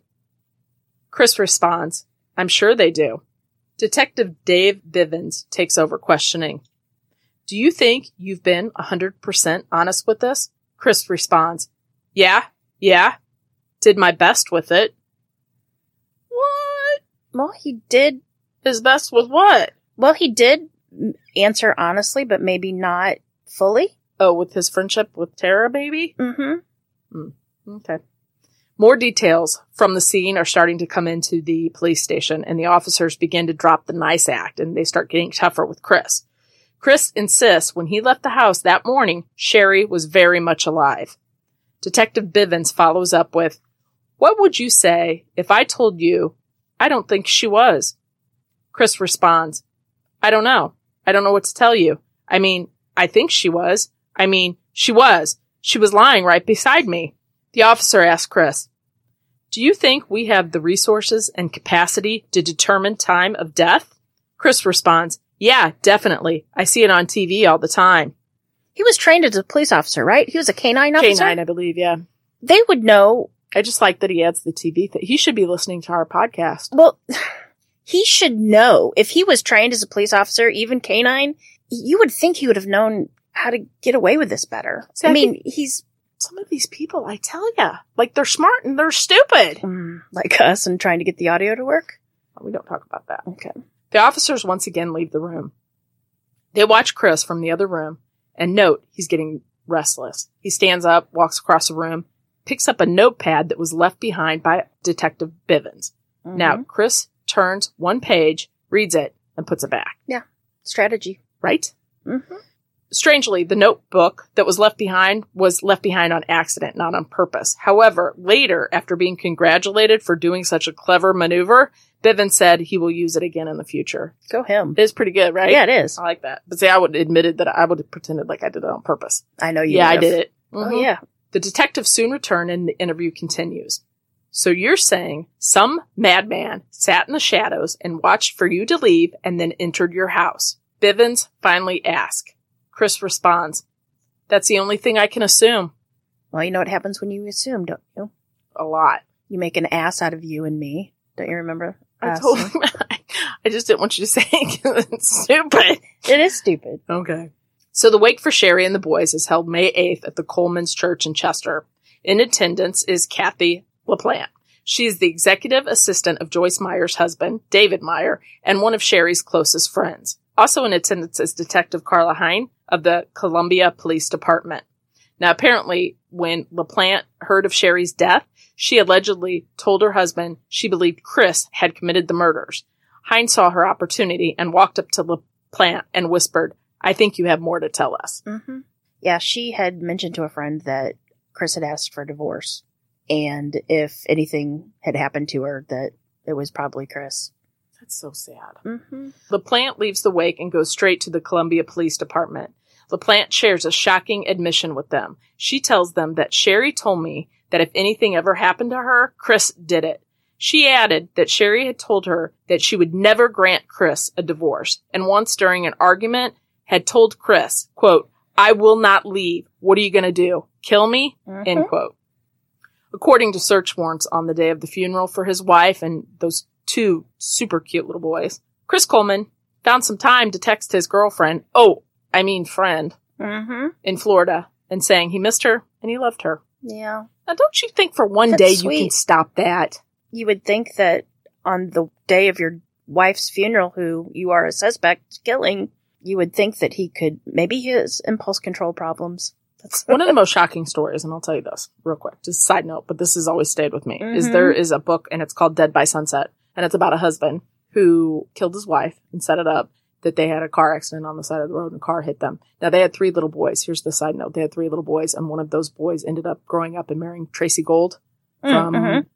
Chris responds, I'm sure they do. Detective Dave Bivens takes over questioning. Do you think you've been 100% honest with this? Chris responds, yeah. Did my best with it. What? Well, he did. His best with what? Well, he did answer honestly, but maybe not fully. Oh, with his friendship with Tara, maybe? Mm-hmm. Okay. More details from the scene are starting to come into the police station, and the officers begin to drop the nice act, and they start getting tougher with Chris. Chris insists when he left the house that morning, Sherry was very much alive. Detective Bivens follows up with, what would you say if I told you I don't think she was? Chris responds, I don't know. I don't know what to tell you. I mean, I think she was. I mean, she was. She was lying right beside me. The officer asked Chris, do you think we have the resources and capacity to determine time of death? Chris responds, yeah, definitely. I see it on TV all the time. He was trained as a police officer, right? He was a canine officer. K9, I believe, yeah. They would know. I just like that he adds the TV thing. He should be listening to our podcast. Well, he should know. If he was trained as a police officer, even canine, you would think he would have known how to get away with this better. See, I mean, he's some of these people, I tell ya, like they're smart and they're stupid. like us and trying to get the audio to work. We don't talk about that. Okay. The officers once again leave the room. They watch Chris from the other room and note he's getting restless. He stands up, walks across the room, picks up a notepad that was left behind by Detective Bivens. Mm-hmm. Now, Chris turns one page, reads it, and puts it back. Yeah. Strategy. Right? Mm-hmm. Strangely, the notebook that was left behind on accident, not on purpose. However, later, after being congratulated for doing such a clever maneuver, Bivens said he will use it again in the future. Go him. It is pretty good, right? Yeah, it is. I like that. But see, I would have admitted that I would have pretended like I did it on purpose. I know you Yeah, would've. I did it. Oh, Mhm. yeah. The detective soon returned and the interview continues. So you're saying some madman sat in the shadows and watched for you to leave and then entered your house? Bivens finally asked. Chris responds, that's the only thing I can assume. Well, you know what happens when you assume, don't you? a lot. You make an ass out of you and me. Don't you remember? I told him. I just didn't want you to say it 'cause it's stupid. It is stupid. Okay. So the wake for Sherry and the boys is held May 8th at the Coleman's Church in Chester. In attendance is Kathy LaPlante. She is the executive assistant of Joyce Meyer's husband, David Meyer, and one of Sherry's closest friends. Also in attendance is Detective Carla Hine of the Columbia Police Department. Now, apparently, when LaPlante heard of Sherry's death, she allegedly told her husband she believed Chris had committed the murders. Hine saw her opportunity and walked up to LaPlante and whispered, "I think you have more to tell us." Mm-hmm. Yeah, she had mentioned to a friend that Chris had asked for a divorce. And if anything had happened to her, that it was probably Chris. That's so sad. Mm-hmm. LaPlante leaves the wake and goes straight to the Columbia Police Department. LaPlante shares a shocking admission with them. She tells them that Sherry told me that if anything ever happened to her, Chris did it. She added that Sherry had told her that she would never grant Chris a divorce, and once during an argument had told Chris, quote, "I will not leave. What are you going to do? Kill me?" Mm-hmm. End quote. According to search warrants on the day of the funeral for his wife and those two super cute little boys, Chris Coleman found some time to text his girlfriend, friend, Mm-hmm. in Florida, and saying he missed her and he loved her. Yeah. Now, don't you think for one That's day sweet. you can stop that? You would think that on the day of your wife's funeral, who you are a suspect killing, you would think that maybe he has impulse control problems. That's One of the most shocking stories, and I'll tell you this real quick, just a side note, but this has always stayed with me, is there is a book, and it's called Dead by Sunset, and it's about a husband who killed his wife and set it up that they had a car accident on the side of the road and a car hit them. Now, they had 3 little boys. Here's the side note. They had 3 little boys, and one of those boys ended up growing up and marrying Tracy Gold from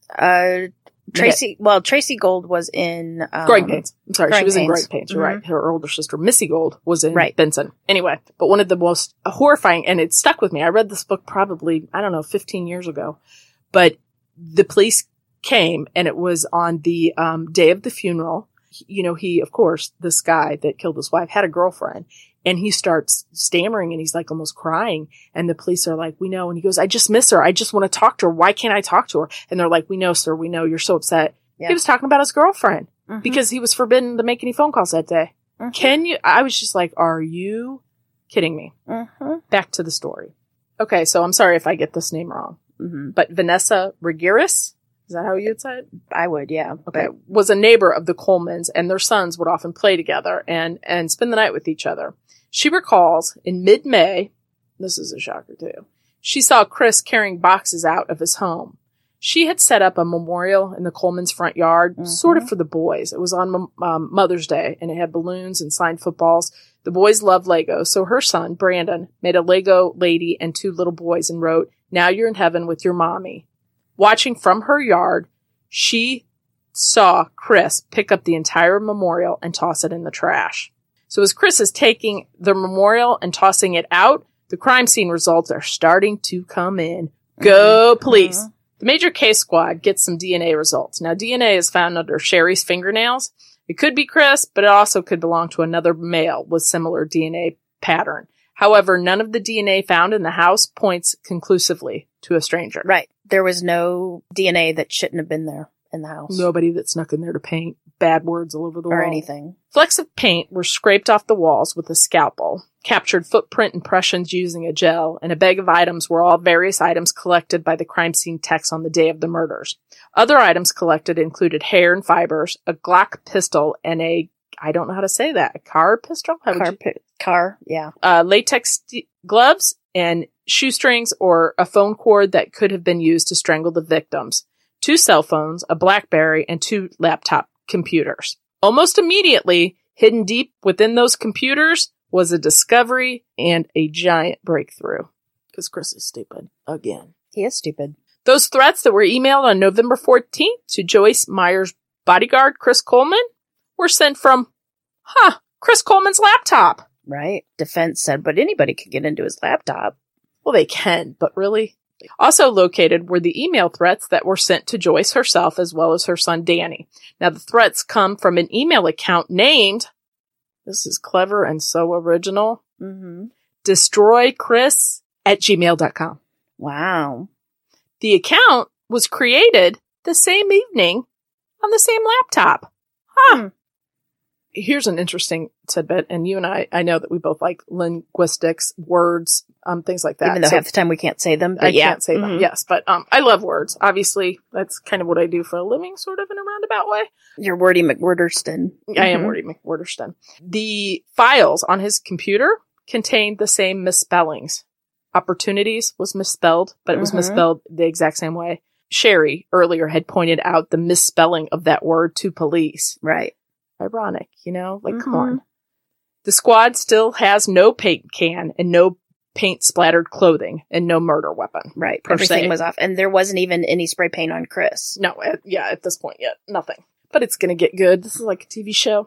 Tracy Gold was in Growing Pains. I'm sorry, she Growing was in Pains. Growing Pains. You're right. Her older sister, Missy Gold, was in Right. Benson. Anyway, but one of the most horrifying, and it stuck with me. I read this book probably, 15 years ago. But the police came, and it was on the day of the funeral. You know, he, of course, this guy that killed his wife had a girlfriend. And he starts stammering, and he's like almost crying. And the police are like, "We know." And he goes, "I just miss her. I just want to talk to her. Why can't I talk to her?" And they're like, "We know, sir. We know. You're so upset." Yeah. He was talking about his girlfriend. Mhm. Because he was forbidden to make any phone calls that day. Mhm. I was just like, are you kidding me? Mhm. Back to the story. Okay, so I'm sorry if I get this name wrong, Mhm. but Vanessa Regiris, is that how you'd say it? I would, yeah. Okay, was a neighbor of the Colemans, and their sons would often play together and spend the night with each other. She recalls in mid-May, this is a shocker too, she saw Chris carrying boxes out of his home. She had set up a memorial in the Coleman's front yard, sort of for the boys. It was on Mother's Day, and it had balloons and signed footballs. The boys love Lego, so her son, Brandon, made a Lego lady and 2 little boys and wrote, "Now you're in heaven with your mommy." Watching from her yard, she saw Chris pick up the entire memorial and toss it in the trash. So as Chris is taking the memorial and tossing it out, the crime scene results are starting to come in. Go police. The major case squad gets some DNA results. Now, DNA is found under Sherry's fingernails. It could be Chris, but it also could belong to another male with similar DNA pattern. However, none of the DNA found in the house points conclusively to a stranger. Right. There was no DNA that shouldn't have been there in the house. Nobody that snuck in there to paint bad words all over the wall. Or anything. Flecks of paint were scraped off the walls with a scalpel, captured footprint impressions using a gel, and a bag of items were all various items collected by the crime scene techs on the day of the murders. Other items collected included hair and fibers, a Glock pistol, and I don't know how to say that, a car pistol? Yeah. Latex gloves and shoestrings or a phone cord that could have been used to strangle the victims. 2 cell phones, a BlackBerry, and 2 laptop computers. Almost immediately, hidden deep within those computers was a discovery and a giant breakthrough. Because Chris is stupid. Again. He is stupid. Those threats that were emailed on November 14th to Joyce Meyer's bodyguard, Chris Coleman, were sent from, Chris Coleman's laptop. Right. Defense said, but anybody could get into his laptop. Well, they can, but really? Also located were the email threats that were sent to Joyce herself as well as her son Danny. Now, the threats come from an email account named, this is clever and so original, destroychris@gmail.com. Wow. The account was created the same evening on the same laptop. Huh. Here's an interesting tidbit, and you and I know that we both like linguistics, words, things like that. Even though half the time we can't say them. But I can't say them, yes. But I love words. Obviously, that's kind of what I do for a living, sort of in a roundabout way. You're Wordy McWhorterston. I am Wordy McWhorterston. The files on his computer contained the same misspellings. Opportunities was misspelled, but it was misspelled the exact same way. Sherry earlier had pointed out the misspelling of that word to police. Right. Ironic, come on. The squad still has no paint can and no paint splattered clothing and no murder weapon. Right. Everything was off. And there wasn't even any spray paint on Chris. No, at this point yet. Nothing. But it's going to get good. This is like a TV show,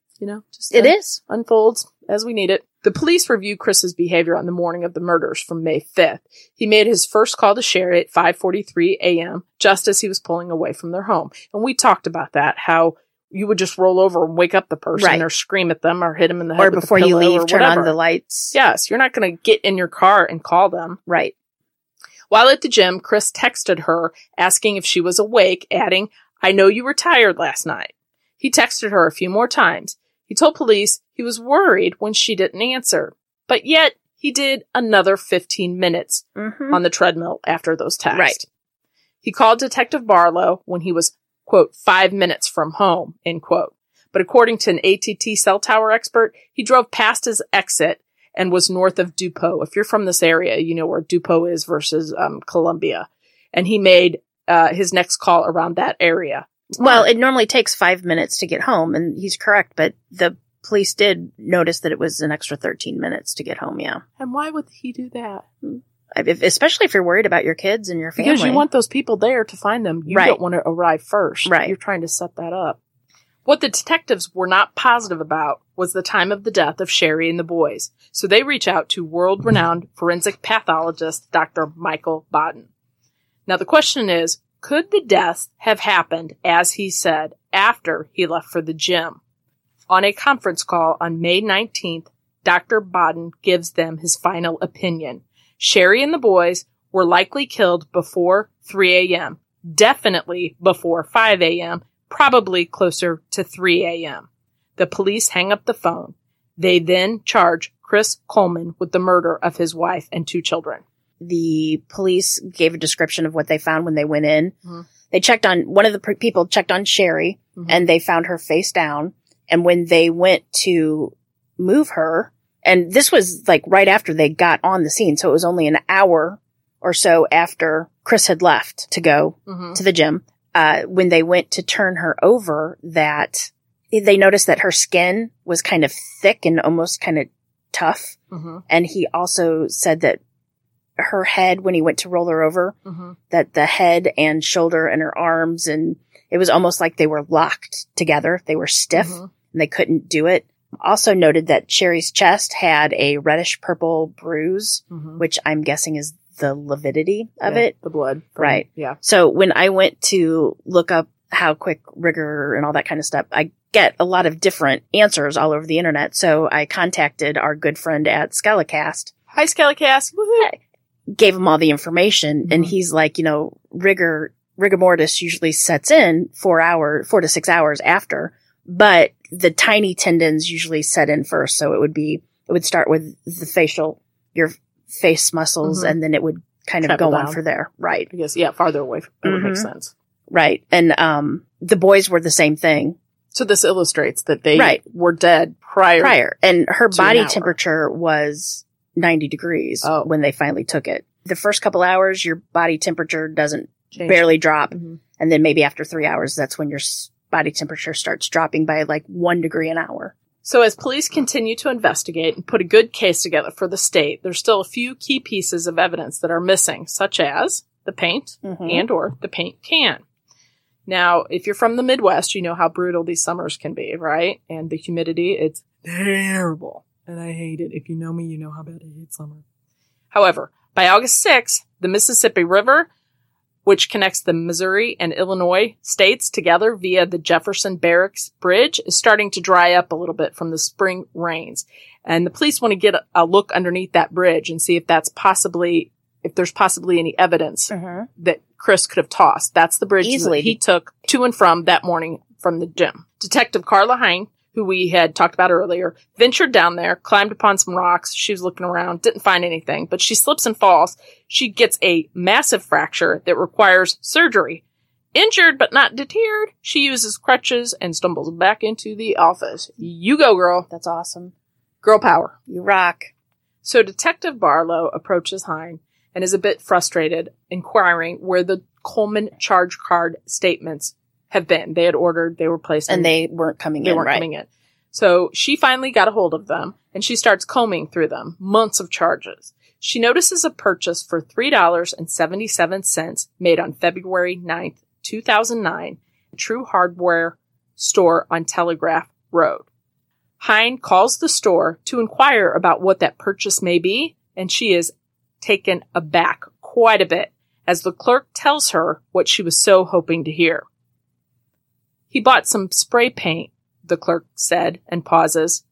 just it is. Unfolds as we need it. The police reviewed Chris's behavior on the morning of the murders from May 5th. He made his first call to Sherry at 5:43 a.m., just as he was pulling away from their home. And we talked about that, how you would just roll over and wake up the person or scream at them or hit them in the head with before the you leave, or turn whatever. on the lights. Yes, you're not going to get in your car and call them. Right. While at the gym, Chris texted her asking if she was awake, adding, "I know you were tired last night." He texted her a few more times. He told police he was worried when she didn't answer, but yet he did another 15 minutes on the treadmill after those texts. Right. He called Detective Barlow when he was, quote, 5 minutes from home, end quote. But according to an ATT cell tower expert, he drove past his exit and was north of Dupont. If you're from this area, you know where Dupont is versus Columbia. And he made his next call around that area. Well, it normally takes 5 minutes to get home, and he's correct, but the police did notice that it was an extra 13 minutes to get home, yeah. And why would he do that? Especially if you're worried about your kids and your family. Because you want those people there to find them. You don't want to arrive first. Right. You're trying to set that up. What the detectives were not positive about was the time of the death of Sherry and the boys. So they reach out to world-renowned forensic pathologist Dr. Michael Baden. Now the question is, could the deaths have happened, as he said, after he left for the gym? On a conference call on May 19th, Dr. Baden gives them his final opinion. Sherry and the boys were likely killed before 3 a.m., definitely before 5 a.m., probably closer to 3 a.m. The police hang up the phone. They then charge Chris Coleman with the murder of his wife and 2 children. The police gave a description of what they found when they went in. They checked on, one of the people checked on Sherry, and they found her face down. And when they went to move her, and this was like right after they got on the scene, so it was only an hour or so after Chris had left to go to the gym, when they went to turn her over, that they noticed that her skin was kind of thick and almost kind of tough. And he also said that her head, when he went to roll her over, that the head and shoulder and her arms, and it was almost like they were locked together. They were stiff and they couldn't do it. Also noted that Sherry's chest had a reddish purple bruise, which I'm guessing is the lividity of it. The blood. Right. Yeah. So when I went to look up how quick rigor and all that kind of stuff, I get a lot of different answers all over the internet. So I contacted our good friend at Skelicast. Hi, Skelicast. Woohoo! Gave him all the information, and he's like, rigor mortis usually sets in 4 to 6 hours after, but the tiny tendons usually set in first. So it would start with your face muscles, and then it would kind of go on for there. Right. I guess, farther away. It would make sense. Right. And, the boys were the same thing. So this illustrates that they were dead prior. And her body temperature was 90 degrees when they finally took it. The first couple hours, your body temperature doesn't barely drop. And then maybe after 3 hours, that's when your body temperature starts dropping by like 1 degree an hour. So as police continue to investigate and put a good case together for the state, there's still a few key pieces of evidence that are missing, such as the paint and or the paint can. Now, if you're from the Midwest, you know how brutal these summers can be, right? And the humidity, it's terrible. And I hate it. If you know me, you know how bad I hate summer. However, by August 6th, the Mississippi River, which connects the Missouri and Illinois states together via the Jefferson Barracks Bridge, is starting to dry up a little bit from the spring rains. And the police want to get a look underneath that bridge and see if that's possibly if there's possibly any evidence Mhm. that Chris could have tossed. That's the bridge Easily. that he took to and from that morning from the gym. Detective Carla Hine, who we had talked about earlier, ventured down there, climbed upon some rocks. She was looking around, didn't find anything, but she slips and falls. She gets a massive fracture that requires surgery. Injured but not deterred, she uses crutches and stumbles back into the office. You go, girl. That's awesome. Girl power. You rock. So Detective Barlow approaches Hine and is a bit frustrated, inquiring where the Coleman charge card statements have been. They had ordered, they were placed And in, they weren't coming they in, weren't right? coming in. So she finally got a hold of them, and she starts combing through them. Months of charges. She notices a purchase for $3.77 made on February 9th, 2009, True Hardware store on Telegraph Road. Hine calls the store to inquire about what that purchase may be, and she is taken aback quite a bit as the clerk tells her what she was so hoping to hear. He bought some spray paint, the clerk said, and pauses.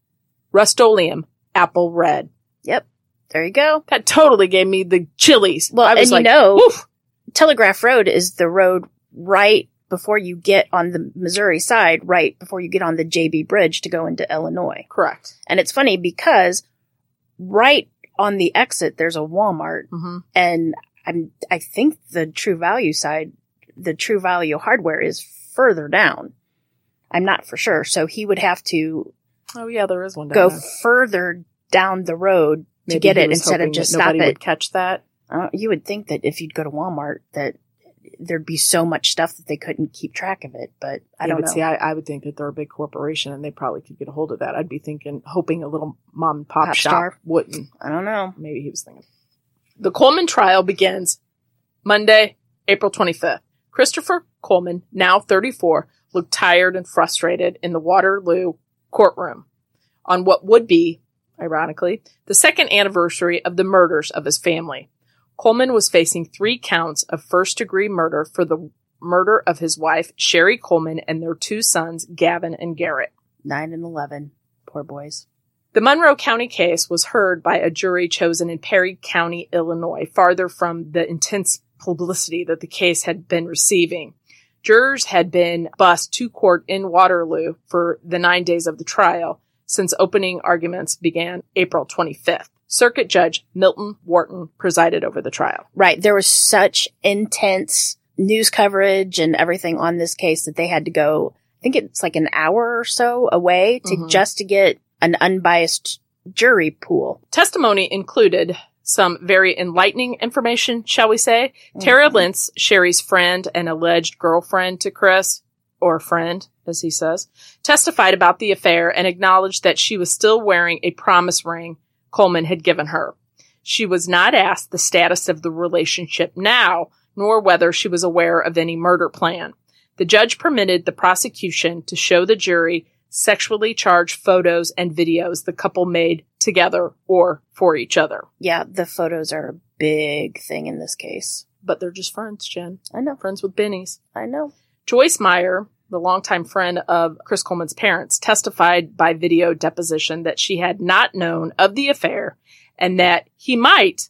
Rust-Oleum, apple red. Yep. There you go. That totally gave me the chillies. Well, I was and like, woof. Telegraph Road is the road right before you get on the Missouri side, right before you get on the JB Bridge to go into Illinois. Correct. And it's funny because right on the exit, there's a Walmart. Mm-hmm. And I think the True Value side, the True Value hardware is further down. I'm not for sure. So he would have to Oh, yeah, there is one down go there. further down the road to Maybe get he it was instead of hoping just that stop nobody it. would catch that. You would think that if you'd go to Walmart that there'd be so much stuff that they couldn't keep track of it, but I don't know. See, I would think that they're a big corporation and they probably could get a hold of that. I'd be hoping a little mom and pop shop star? wouldn't. I don't know. Maybe he was thinking. The Coleman trial begins Monday, April 25th. Christopher Coleman, now 34, looked tired and frustrated in the Waterloo courtroom on what would be, ironically, the second anniversary of the murders of his family. Coleman was facing 3 counts of first-degree murder for the murder of his wife, Sherry Coleman, and their 2 sons, Gavin and Garrett. 9 and 11. Poor boys. The Monroe County case was heard by a jury chosen in Perry County, Illinois, farther from the intense publicity that the case had been receiving. Jurors had been bused to court in Waterloo for the 9 days of the trial, since opening arguments began April 25th. Circuit Judge Milton Wharton presided over the trial. Right. There was such intense news coverage and everything on this case that they had to go, I think it's like an hour or so away to just to get an unbiased jury pool. Testimony included some very enlightening information, shall we say. Tara Lentz, Sherry's friend and alleged girlfriend to Chris, or friend, as he says, testified about the affair and acknowledged that she was still wearing a promise ring Coleman had given her. She was not asked the status of the relationship now, nor whether she was aware of any murder plan. The judge permitted the prosecution to show the jury sexually charged photos and videos the couple made together or for each other. Yeah, the photos are a big thing in this case. But they're just friends, Jen. I know. Friends with bennies. I know. Joyce Meyer, the longtime friend of Chris Coleman's parents, testified by video deposition that she had not known of the affair and that he might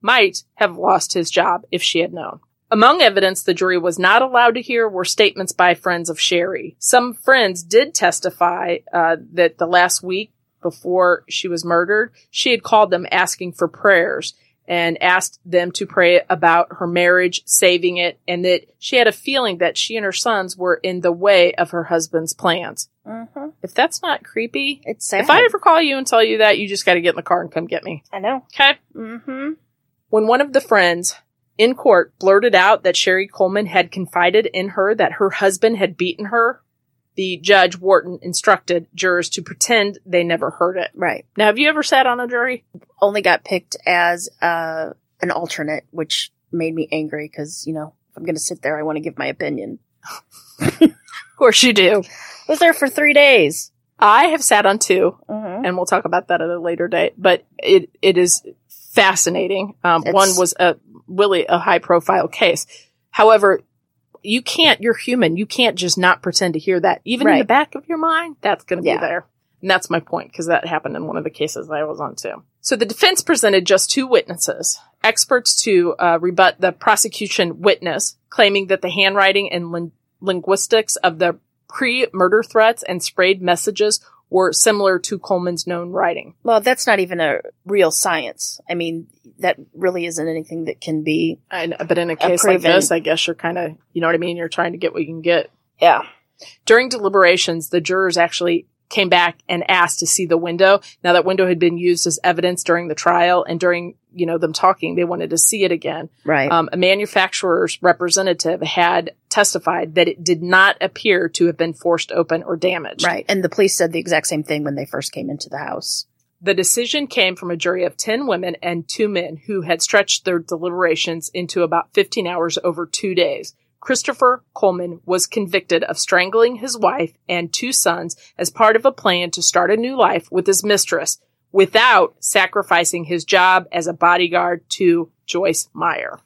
have lost his job if she had known. Among evidence the jury was not allowed to hear were statements by friends of Sherry. Some friends did testify that the last week before she was murdered, she had called them asking for prayers and asked them to pray about her marriage, saving it, and that she had a feeling that she and her sons were in the way of her husband's plans. Mm-hmm. If that's not creepy, It's sad. if I ever call you and tell you that, you just got to get in the car and come get me. I know. Okay? Mm-hmm. When one of the friends in court blurted out that Sherry Coleman had confided in her that her husband had beaten her, the judge, Wharton, instructed jurors to pretend they never heard it. Right. Now, have you ever sat on a jury? Only got picked as an alternate, which made me angry because, you know, if I'm going to sit there, I want to give my opinion. Of course you do. I was there for 3 days. I have sat on 2, Mm-hmm. and we'll talk about that at a later date, but it is fascinating. One was really a high-profile case. However, you're human. You can't just not pretend to hear that. Even in the Right. back of your mind, that's going to be Yeah. there. And that's my point, because that happened in one of the cases I was on too. So the defense presented just 2 witnesses, experts to rebut the prosecution witness, claiming that the handwriting and linguistics of the pre-murder threats and sprayed messages were similar to Coleman's known writing. Well, that's not even a real science. I mean, that really isn't anything that can be But in a case like this, I guess you're kind of, you know what I mean? You're trying to get what you can get. Yeah. During deliberations, the jurors actually came back and asked to see the window. Now, that window had been used as evidence during the trial, and during, them talking, they wanted to see it again. Right. A manufacturer's representative had testified that it did not appear to have been forced open or damaged. Right. And the police said the exact same thing when they first came into the house. The decision came from a jury of 10 women and 2 men who had stretched their deliberations into about 15 hours over 2 days. Christopher Coleman was convicted of strangling his wife and 2 sons as part of a plan to start a new life with his mistress without sacrificing his job as a bodyguard to Joyce Meyer.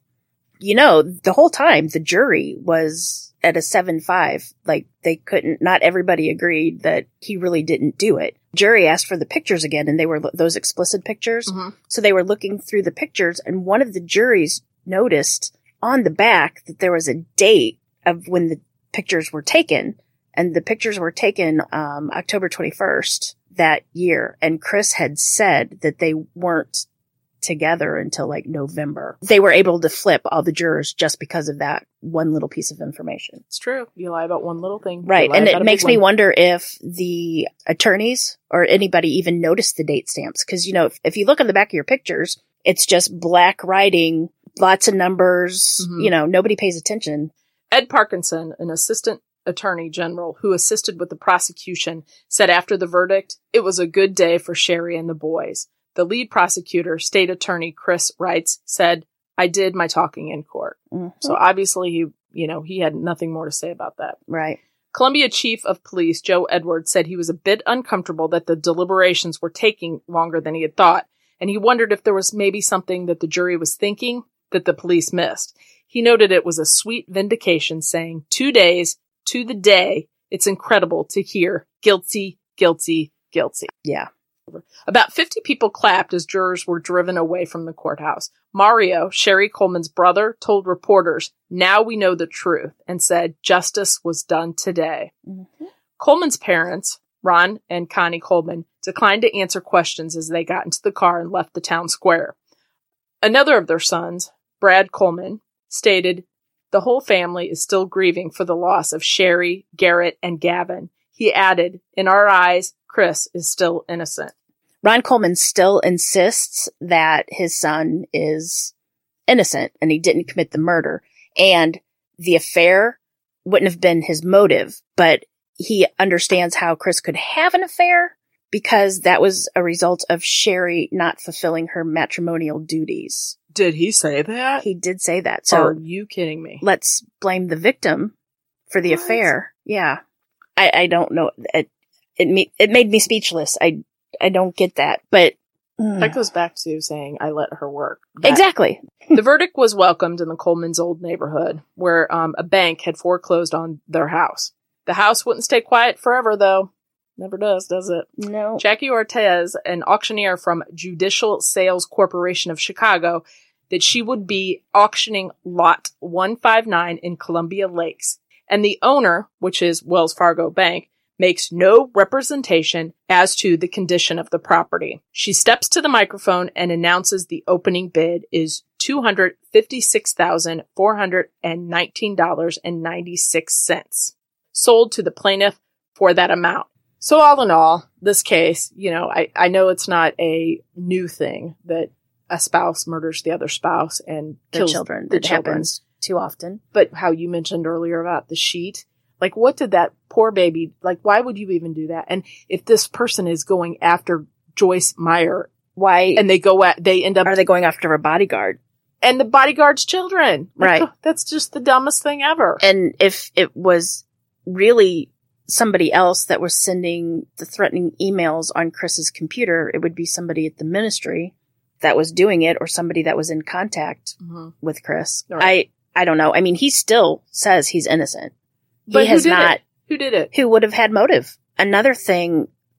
The whole time the jury was at a 7-5. Like, not everybody agreed that he really didn't do it. Jury asked for the pictures again, and they were those explicit pictures. Mm-hmm. So they were looking through the pictures, and one of the juries noticed on the back that there was a date of when the pictures were taken, and the pictures were taken October 21st that year. And Chris had said that they weren't together until like November. They were able to flip all the jurors just because of that one little piece of information. It's true. You lie about one little thing. Right. And it makes me wonder if the attorneys or anybody even noticed the date stamps. Because, if you look on the back of your pictures, it's just black writing, lots of numbers, nobody pays attention. Ed Parkinson, an assistant attorney general who assisted with the prosecution, said after the verdict, "It was a good day for Sherry and the boys." The lead prosecutor, state attorney Chris Reitz, said, "I did my talking in court." Mm-hmm. So obviously he had nothing more to say about that. Right. Columbia Chief of Police Joe Edwards said he was a bit uncomfortable that the deliberations were taking longer than he had thought, and he wondered if there was maybe something that the jury was thinking that the police missed. He noted it was a sweet vindication, saying, 2 days to the day, it's incredible to hear guilty, guilty, guilty. Yeah. About 50 people clapped as jurors were driven away from the courthouse. Mario, Sherry Coleman's brother, told reporters, "Now we know the truth," and said justice was done today. Mm-hmm. Coleman's parents, Ron and Connie Coleman, declined to answer questions as they got into the car and left the town square. Another of their sons, Brad Coleman, stated, "The whole family is still grieving for the loss of Sherry, Garrett, and Gavin." He added, "In our eyes, Chris is still innocent." Ron Coleman still insists that his son is innocent and he didn't commit the murder. And the affair wouldn't have been his motive, but he understands how Chris could have an affair because that was a result of Sherry not fulfilling her matrimonial duties. Did he say that? He did say that. So are you kidding me? Let's blame the victim for the affair. Yeah. I don't know. It made me speechless. I don't get that, but that goes back to saying I let her work. Exactly. The verdict was welcomed in the Coleman's old neighborhood, where a bank had foreclosed on their house. The house wouldn't stay quiet forever, though. Never does it? No. Jackie Ortez, an auctioneer from Judicial Sales Corporation of Chicago, that she would be auctioning Lot 159 in Columbia Lakes. And the owner, which is Wells Fargo Bank, makes no representation as to the condition of the property. She steps to the microphone and announces the opening bid is $256,419.96, sold to the plaintiff for that amount. So all in all, this case, I know it's not a new thing that a spouse murders the other spouse and kills children. The it children. Happens too often. But how you mentioned earlier about the sheet, like what did that poor baby, like why would you even do that? And if this person is going after Joyce Meyer, why? And they end up. Are they going after a bodyguard? And the bodyguard's children. Right. That's just the dumbest thing ever. And if it was really somebody else that was sending the threatening emails on Chris's computer, it would be somebody at the ministry that was doing it or somebody that was in contact with Chris. Right. I don't know. I mean, he still says he's innocent. But who did it? Who would have had motive? Another thing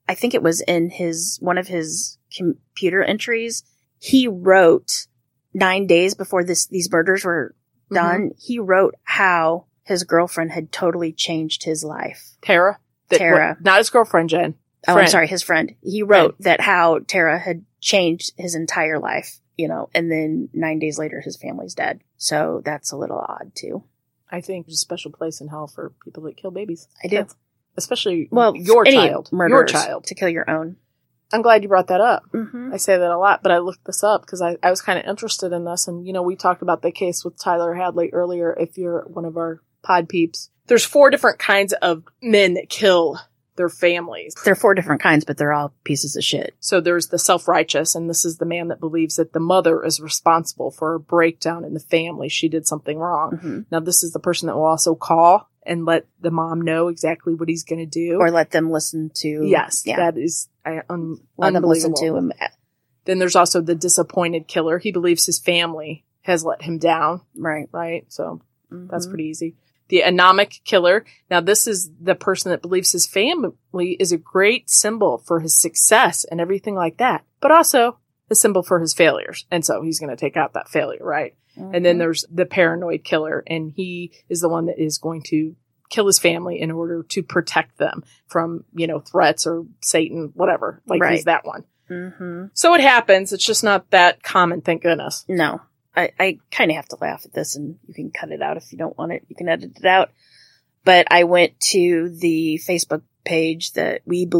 I think it was in one of his computer entries, he wrote 9 days before these murders were done. He wrote how his girlfriend had totally changed his life. Tara? Tara. Not his girlfriend, Jen. Oh, I'm sorry, his friend. He wrote that how Tara had changed his entire life, and then 9 days later his family's dead. So that's a little odd too. I think there's a special place in hell for people that kill babies. I do. Especially your child. Your child. To kill your own. I'm glad you brought that up. Mm-hmm. I say that a lot, but I looked this up because I was kind of interested in this. And, we talked about the case with Tyler Hadley earlier. If you're one of our pod peeps, there's 4 different kinds of men that kill their families. There are 4 different kinds, but they're all pieces of shit. So there's the self-righteous, and this is the man that believes that the mother is responsible for a breakdown in the family. She did something wrong. Mm-hmm. Now, this is the person that will also call and let the mom know exactly what he's going to do. Or let them listen to. Yes, yeah. that is let unbelievable. them listen to him. Then there's also the disappointed killer. He believes his family has let him down. Right. Right? So that's pretty easy. The anomic killer. Now, this is the person that believes his family is a great symbol for his success and everything like that, but also a symbol for his failures. And so he's going to take out that failure, right? Mm-hmm. And then there's the paranoid killer, and he is the one that is going to kill his family in order to protect them from, threats or Satan, whatever. Like he's that one. Mm-hmm. So it happens. It's just not that common, thank goodness. No. I kind of have to laugh at this, and you can cut it out if you don't want it. You can edit it out. But I went to the Facebook page that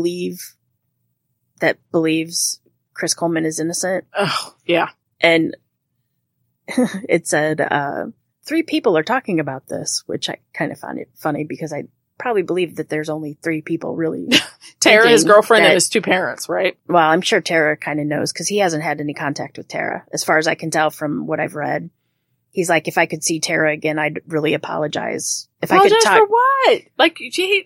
believes Chris Coleman is innocent. Oh, yeah. And it said, 3 people are talking about this, which I kind of found it funny because I probably believe that there's only 3 people really. Tara, his girlfriend, and his 2 parents, right? Well, I'm sure Tara kind of knows because he hasn't had any contact with Tara. As far as I can tell from what I've read, he's like, if I could see Tara again, I'd really apologize. If I could talk for what? Like, she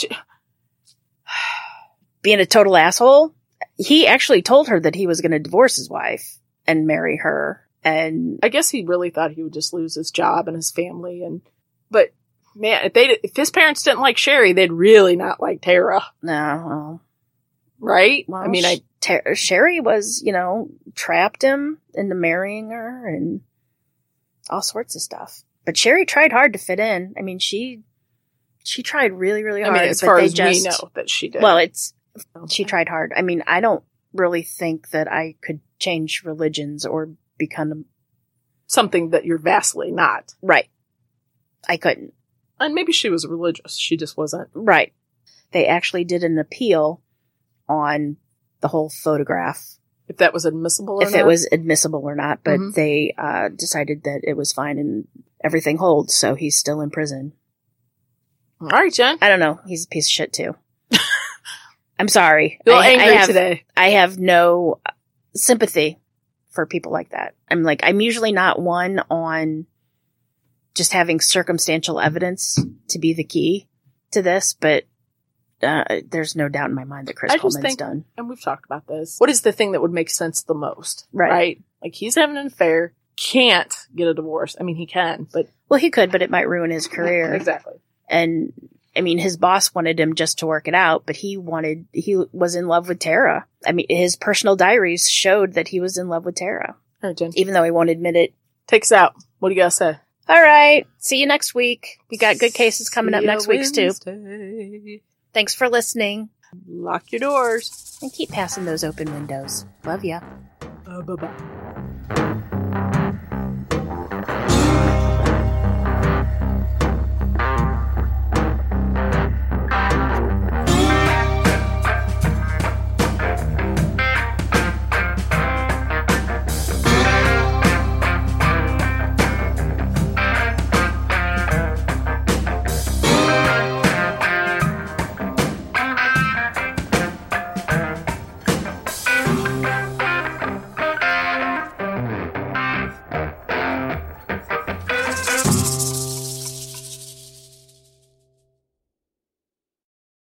being a total asshole. He actually told her that he was going to divorce his wife and marry her. And I guess he really thought he would just lose his job and his family. But man, if his parents didn't like Sherry, they'd really not like Tara. No, well, right? Well, I mean, Sherry was, trapped him into marrying her and all sorts of stuff. But Sherry tried hard to fit in. I mean, she tried really, really hard. I mean, as far as we know that she did. Well, she tried hard. I mean, I don't really think that I could change religions or become something that you're vastly not. Right. I couldn't. And maybe she was religious. She just wasn't. Right. They actually did an appeal on the whole photograph. If that was admissible or not? If it was admissible or not. But they decided that it was fine and everything holds. So he's still in prison. All right, Jen. I don't know. He's a piece of shit too. I'm sorry. Feel angry today. I have no sympathy for people like that. I'm usually not one on just having circumstantial evidence to be the key to this, but there's no doubt in my mind that Chris Coleman's done. And we've talked about this. What is the thing that would make sense the most? Right? Like, he's having an affair, can't get a divorce. I mean, he can, but... Well, he could, but it might ruin his career. Exactly. And, I mean, his boss wanted him just to work it out, but he was in love with Tara. I mean, his personal diaries showed that he was in love with Tara. All right, Jen. Even though he won't admit it. Take us out. What do you guys say? All right. See you next week. We got good cases coming up next week, too. Thanks for listening. Lock your doors. And keep passing those open windows. Love ya. Bye-bye.